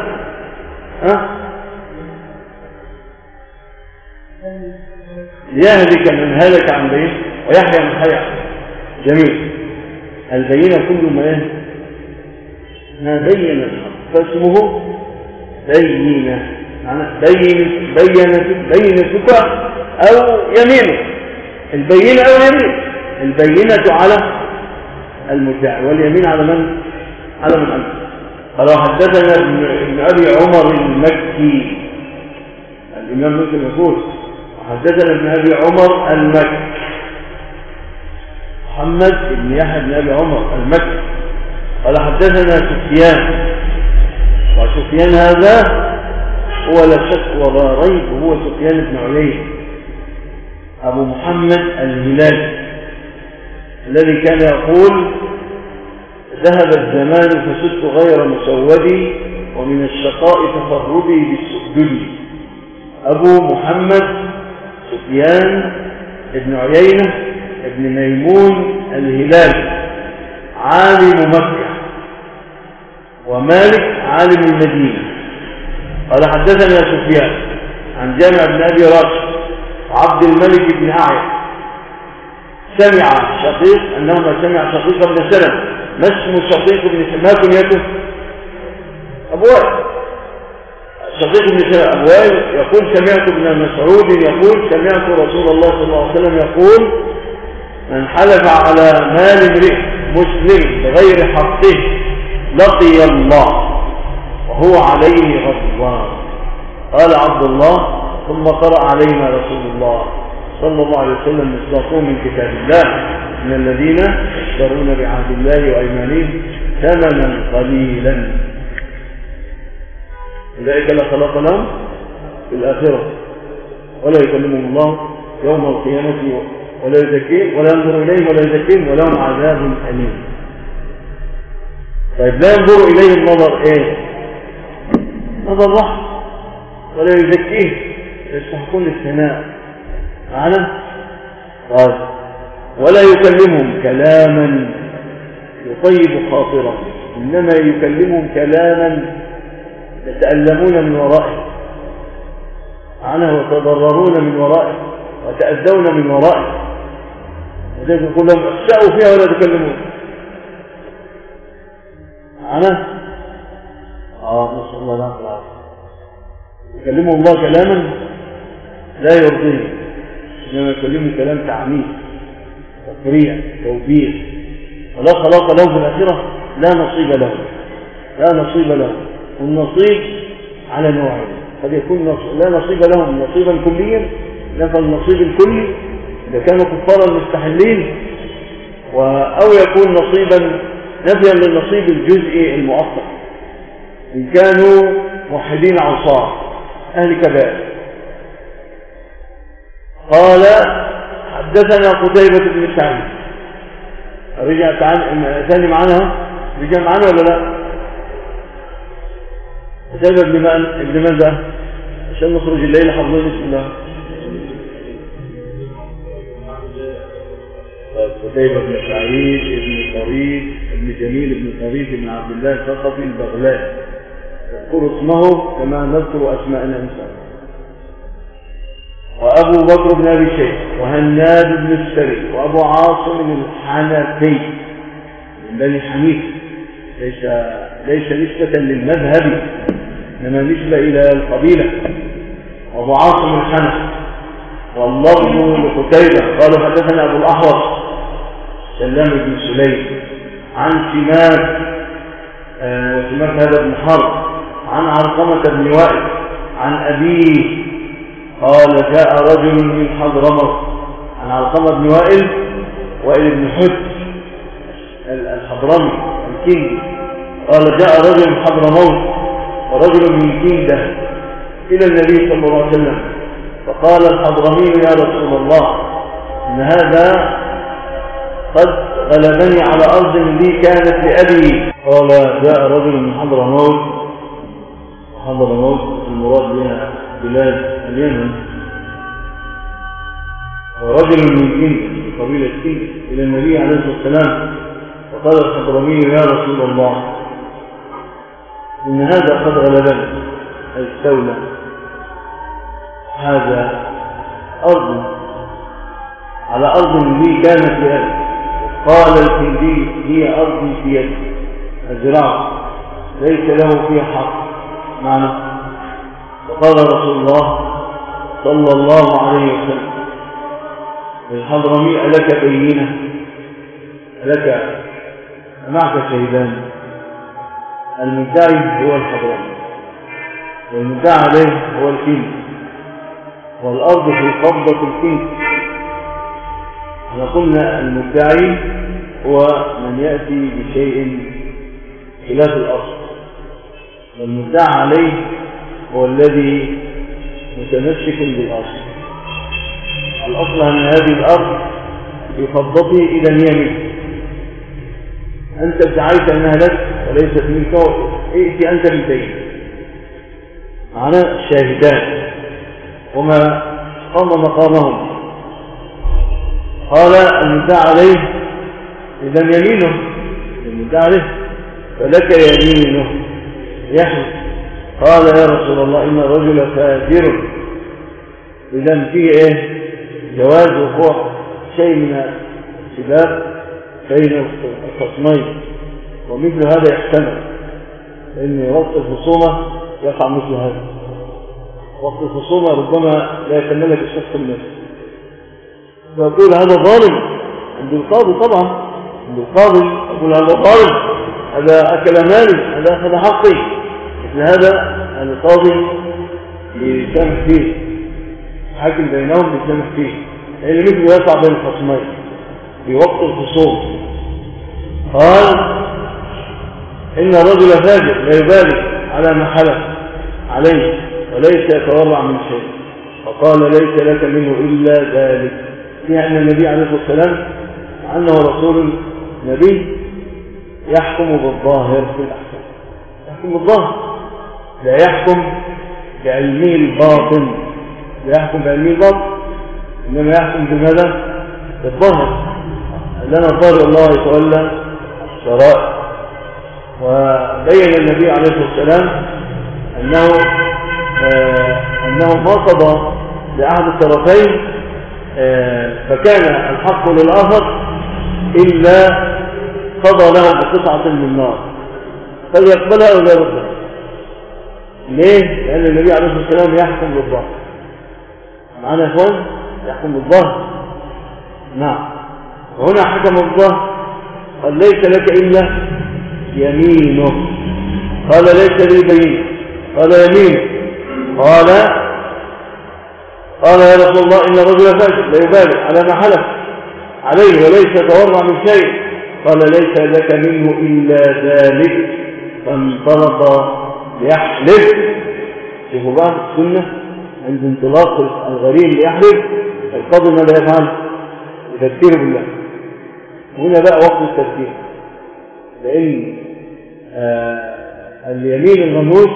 ليهلك من هلك عن بينة ويحيى من حي عن جميل. البينة كل ما بين الحق، فاسمه بينة، معنى بينتك أو يمينك. البينة أو يمين، البينة على المدعي واليمين على من؟ على من أنت. قال حدثنا ابن أبي عمر المكي، الإمام مسلم يقول حدثنا ابن أبي عمر المكي محمد بن يحيى بن أبي عمر المكي قال حدثنا سفيان، وسفيان هذا هو لا شك ولا ريب هو سفيان بن عيينة أبو محمد الهلالي الذي كان يقول ذهب الزمان فسدت غير مسودي ومن الشقاء تفردي بالسؤدد. أبو محمد سفيان بن عيينة بن ميمون الهلالي عالم مكة ومالك عالم المدينة. قال حدثنا سفيان عن جامع بن أبي راشد عبد الملك بن أعيا سمع شقيق أنهما سمع شقيق بن سلم. ما اسم شقيق بن سلم؟ ما كنيته؟ أبو وائل. شقيق بن سلم أبو وائل يقول سمعت ابن مسعود يقول سمعت رسول الله صلى الله عليه وسلم يقول من حلف على مال امرئ مسلم بغير حقه لقي الله وهو عليه غضبان. قال عبد الله ثم قرأ علينا رسول الله صلى الله عليه وسلم مصداقون من كتاب الله من الذين يشترون بعهد الله وأيمانهم ثمنا قليلا أولئك لا خلاق لهم في الآخرة ولا يكلمهم الله يوم القيامة ولا يزكيهم ولا ينظر إليهم ولا يزكيهم ولهم عذاب أليم. طيب لا ينظر إليهم نظر إيه؟ نظر رحمة ولا يزكيهم يستحقون الثناء معنا. طيب ولا يكلمهم كلاما يطيب خاطرهم إنما يكلمهم كلاما يتألمون من ورائه معنا ويتضررون من ورائه وتأذون من ورائه وذلك يقول لهم اخسأوا فيها ولا تكلمون معنا. نسأل الله العافية. يكلمه الله كلاما لا يرضيه إنما يكلمه كلام تعميم تفريع توبيخ ولا خلاق لهم في الآخرة لا نصيب لهم لا نصيب لهم. والنصيب على نوعين قد يكون لا نصيب لهم نصيبا كليا نفى النصيب الكلي إذا كانوا كفارا مستحلين أو يكون نصيبا نفيا للنصيب الجزئي المؤقت إن كانوا موحدين عصاه أهل كبائر. قال حدثنا قتيبة بن سعيد رجع ثاني معنا رجع معنا ولا لا؟ قتيبة ابن من ده عشان نخرج الليل حفظين بسم الله. قتيبة بن سعيد ابن طريف ابن جميل بن طريف بن عبد الله الثقفي البغلاني يذكر اسمه كما نذكر أسماءنا إنسان. وأبو بكر بن أبي شيبة وهناد بن السري وأبو عاصم الحنفي من بني حنيف ليس نسبة للمذهب إنما نسبة إلى القبيلة. وأبو عاصم الحنفي واللفظ لقتيبة قالوا حدثنا أبو الأحوص سلام بن سليم عن سماك وسماك هذا بن حرب عن علقمة بن وائل عن أبيه قال جاء رجل من حضرموت عن علقمة بن وائل بن حد الحضرمي الكندي قال جاء رجل من حضرموت ورجل من كندة إلى النبي صلى الله عليه وسلم فقال الحضرمي يا رسول الله إن هذا قد غلبني على أرض لي كانت لأبي. قال جاء رجل من حضرموت المراد بها بلاد اليمن ورجل من كندة قبيلة كندة إلى النبي عليه الصلاة والسلام فقال الحضرمي يا رسول الله إن هذا قد غلبني أي استولى هذا أرض على أرض لي كانت لأبي قال الكندي هي أرضي في يدي الزراعة ليس له فيها حق معنى. وقال رسول الله صلى الله عليه وسلم الحضرمي ألك بينة ألك معك شهدان المدعي هو الحضرمي والمدعى عليه هو الكند والأرض في قبضة الكند. قلنا المدعي هو من يأتي بشيء خلاف الأصل والمدعى عليه هو الذي متمسك بالأصل. الأصل أن هذه الأرض في قبضتي إلى اليمين، أنت ادعيت أنها لك وليست منك، ائتي أنت بالدين. معنا الشاهدان وما قام مقامهم. قال المدعى عليه إذا يمينه المدعى عليه فلك يمينه يحلف. قال يا رسول الله إن الرجل فاجر. إذا فيه جواز وقوع شيء من السباب بين الخصمين، ومثل هذا يحتمل لأن وقت الخصومة يقع مثل هذا. وقت الخصومة ربما لا يتملك الشخص النفسي، فأقول هذا ظالم عند القاضي. طبعا عند القاضي أقول هذا ظالم، هذا أكل مالي، هذا أخذ حقي. مثل هذا القاضي يسامح فيه، حاكم بينهم يسامح فيه، لأن مثله يقع بين الخصمين في وقت الخصوم. قال إن الرجل فاجر لا يبالي على ما حلف عليه وليس يتورع من شيء. فقال ليس لك منه إلا ذلك، يعني النبي عليه الصلاة والسلام أنه رسول نبي يحكم بالظاهر في الأحكام، يحكم بالظاهر لا يحكم بعلمه الباطن، لا يحكم بعلمه الباطن، إنما يحكم بماذا؟ بالظاهر. لنا ظاهر الله يتولى الشرائع. وبين النبي عليه الصلاة والسلام أنه ما قضى لأحد الطرفين فكان الحق للآخر إلا قضى له بقطعة من النار فليقبلها أو لا يقبلها. ليه؟ لأن النبي عليه الصلاة والسلام يحكم بالظاهر. معنا يا إخوان؟ يحكم بالظاهر. نعم. وهنا حكم بالظاهر قال ليس لك إلا يمينه. قال ليس لي بينه، قال يمينه. قال يا رسول الله إن الرجل فاجر لا يبالي على ما حلف عليه وليس يتورع من شيء. قال ليس لك منه إلا ذلك. فانطلق ليحلف. شوفوا بقى السنة عند انطلاق الغريم ليحلف القاضي ماذا يفعل؟ يذكره بالله. هنا بقى وقت التذكير، لأن اليمين الغموس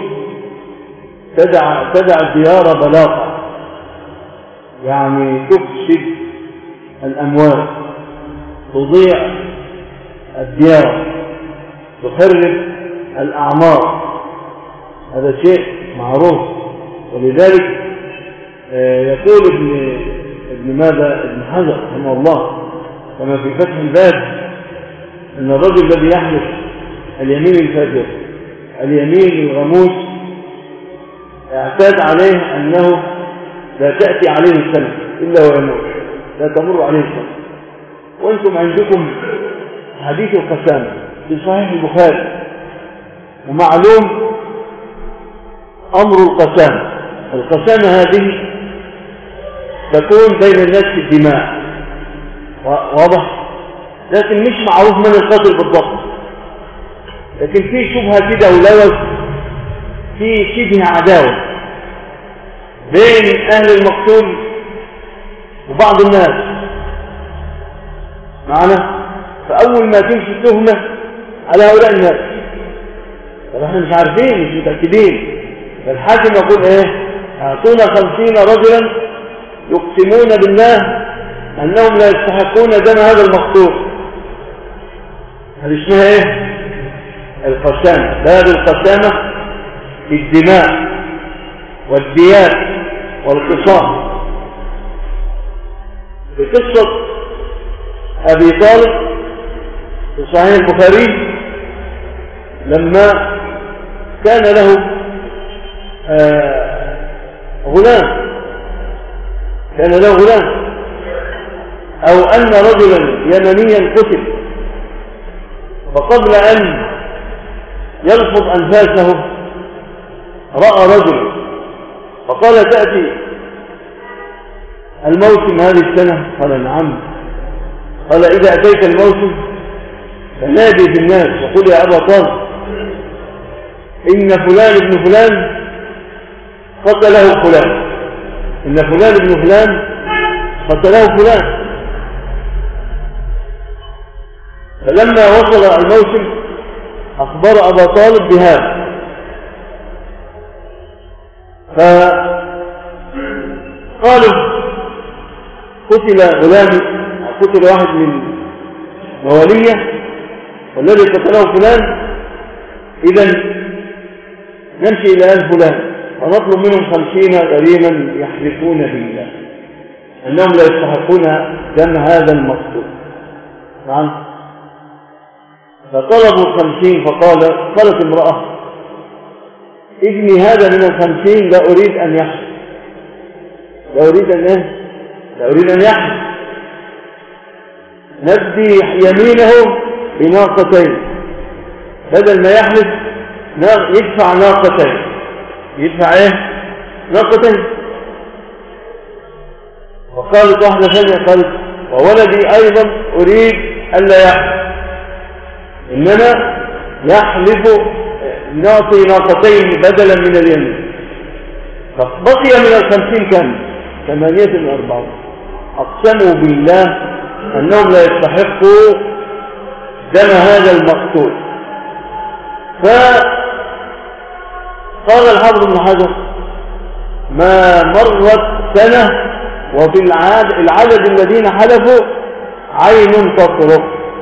تدع الديار بلاطة، يعني تفسد الأموال، تضيع الديار، تخرب الأعمار. هذا شيء معروف. ولذلك يقول ابن حجر رحمه الله كما في فتح الباب أن الرجل الذي يحلف اليمين الفاجر اليمين الغموس اعتاد عليه أنه لا تأتي عليه السنة إلا ويموت، لا تمر عليه السنة. وأنتم عندكم حديث القسامة في صحيح البخاري، ومعلوم أمر القسامة. القسامة هذه تكون بين الناس في الدماء، واضح، لكن مش معروف من القاتل بالضبط، لكن في شبهة كده ولوث، في شبه عداوة بين أهل المقتول وبعض الناس معنا. فأول ما تمشي التهمة على هؤلاء الناس، فنحن مش عارفين، مش متأكدين، فالحاكم يقول اعطونا 50 رجلا يقسمون بالله أنهم لا يستحقون دم هذا المقتول. هذه اسمها القسامة. باب القسامة في الدماء والديات والقصاص. في قصة أبي طالب في صحيح البخاري لما كان له غلام، أو أن رجلا يمنيا قتل، فقبل أن يلفظ أنفاسه رأى رجل فقال: تأتي الموسم هذه السنة؟ قال: نعم. قال: إذا أتيت الموسم فنادي في الناس وقل: يا أبا طالب، إن فلان ابن فلان قتله فلان، إن فلان ابن فلان قتله فلان. فلما وصل الموسم أخبر أبا طالب بهذا، فقالوا: قتل غلامي، قتل واحد من مواليه والذي قتله فلان، إذن نمشي إلى آل فلان ونطلب منهم 50 غريما يحلفون بالله أنهم لا يستحقون دم هذا المقتول. نعم. فطلبوا 50، قالت امرأة: ابني هذا من 50 لا أريد أن يحلف، لا أريد أن يحلف، نبدي يمينه بناقتين، بدل ما يحلف يدفع ناقتين. يدفع ايه؟ ناقتين. وقالت واحدة ثانية، قالت: وولدي أيضا أريد ألا يحلف، إنما يحلف نعطي ناقتين بدلا من اليمين. فبقي من 50 كم؟ 48. أقسموا بالله أنهم لا يستحقوا دم هذا المقتول. فقال الحافظ ابن حجر: ما مرت سنة وفي العدد الذين حلفوا عين تطرق،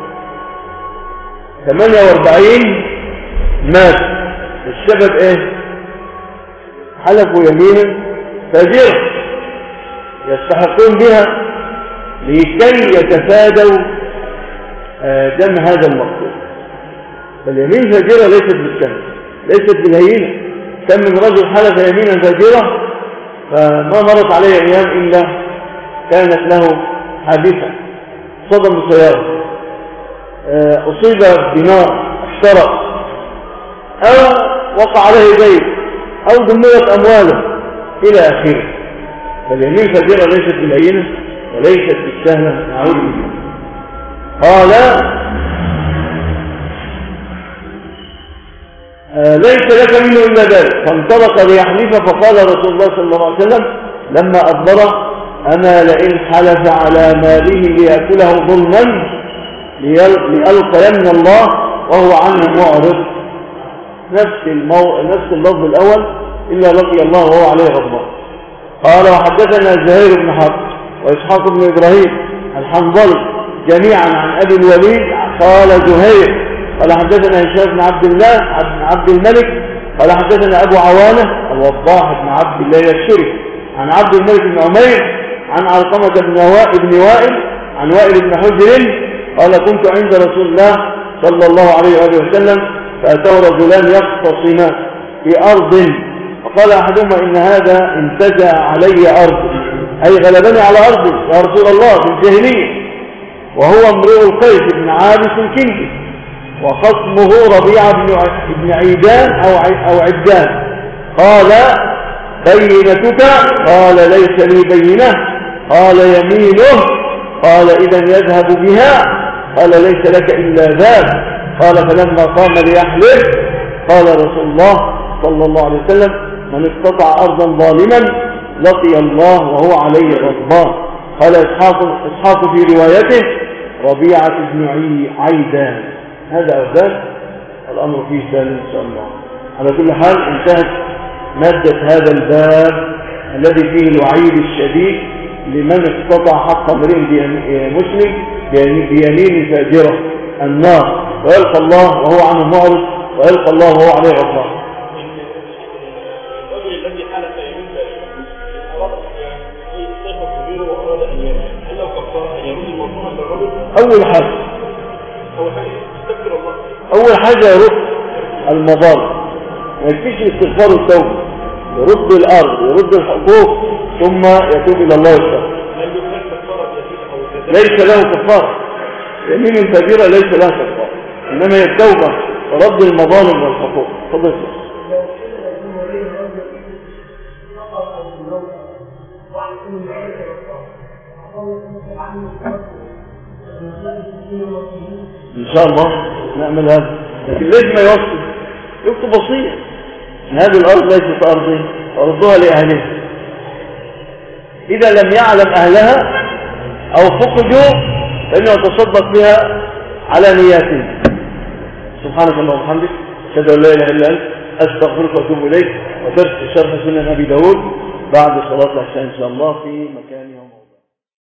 48 مات. السبب ايه؟ حلفوا يمينا فاجرة يستحقون بها لكي يتفادوا دم هذا المقتول. فاليمين فاجرة ليست بالسهل، ليست بالهينة. كم من رجل حلف يمينا فاجرة فما مرت عليه أيام إلا كانت له حادثة، صدم سيارة، أصيب بنار احترق، أو وقع عليه بيت، أو دمرت أمواله إلى آخره. فاليمين فاجرة ليست بالهينة وليست بالسهلة. نعوذ بالله. قال: ليس لك منه إلا ذلك. فانطلق ليحلف، فقال رسول الله صلى الله عليه وسلم لما أدبر: أما لئن حلف على ماله ليأكله ظلما لألقين الله وهو عنه معرض. نفس اللفظ الأول: إلا لقي الله وهو عليه غضبان. قال: وحدثنا زهير بن حرب وإسحاق بن إبراهيم الحنظلي جميعا عن أبي الوليد. قال زهير: قال حدثنا هشام بن عبد الله بن عبد الملك قال حدثنا أبو عوانة الوضاح بن عبد الله الشري عن عبد الملك بن عمير عن علقمة بن وائل عن وائل بن حجر قال: كنت عند رسول الله صلى الله عليه وآله وسلم فأتوا رجلان يختصمان في أرض، فقال أحدهما: إن هذا انتزع علي أرض، أي غلبني على أرضي يا رسول الله في الجاهلية، وهو امرؤ القيس بن عابس الكندي، وخصمه ربيعة بن عيدان أو عدان. قال: بينتك؟ قال: ليس لي بينة. قال: يمينه. قال: إذن يذهب بها. قال: ليس لك إلا ذاك. قال: فلما قام ليحلف قال رسول الله صلى الله عليه وسلم: من استطاع أرضا ظالما لقي الله وهو عليه غضبان. قال إسحاق في روايته: ربيعة بن عيدان. هذا أوزان الأمر فيه سهل إن شاء الله. على كل حال انتهت مادة هذا الباب الذي فيه الوعيد الشديد لمن استطاع حق امرئ مسلم بيمين فاجرة النار، ويلقى الله وهو عنه معرض، ويلقى الله وهو عليه غضبان. الرجل الذي حلف يمين فاجرة أراد أن يستغفر كبيره وأراد أن يمين، هل لو كفر أن يمين الموضوع للرجل؟ أول حاجة حاجة يرد المظالم، ما يكفيش الاستغفار والتوبة، يرد الأرض يرد الحقوق ثم يتوب إلى الله ويستغفر. ليس له كفارة، يمين الكبيرة ليس لها كفارة، إنما هي التوبة ورد المظالم والحقوق. تفضل. إن شاء الله نعمل هذا، لكن لازم ما يكتب وصية إن هذه الأرض ليست أرضي وأردها لأهلها. إذا لم يعلم أهلها أو فقدوا فإنه يتصدق بها على نياتهم. سبحانك اللهم وبحمدك، أشهد أن لا إله إلا أنت، أستغفرك وأتوب إليك. ودرس شرح سنن أبي داود بعد صلاة العشاء إن شاء الله في مكان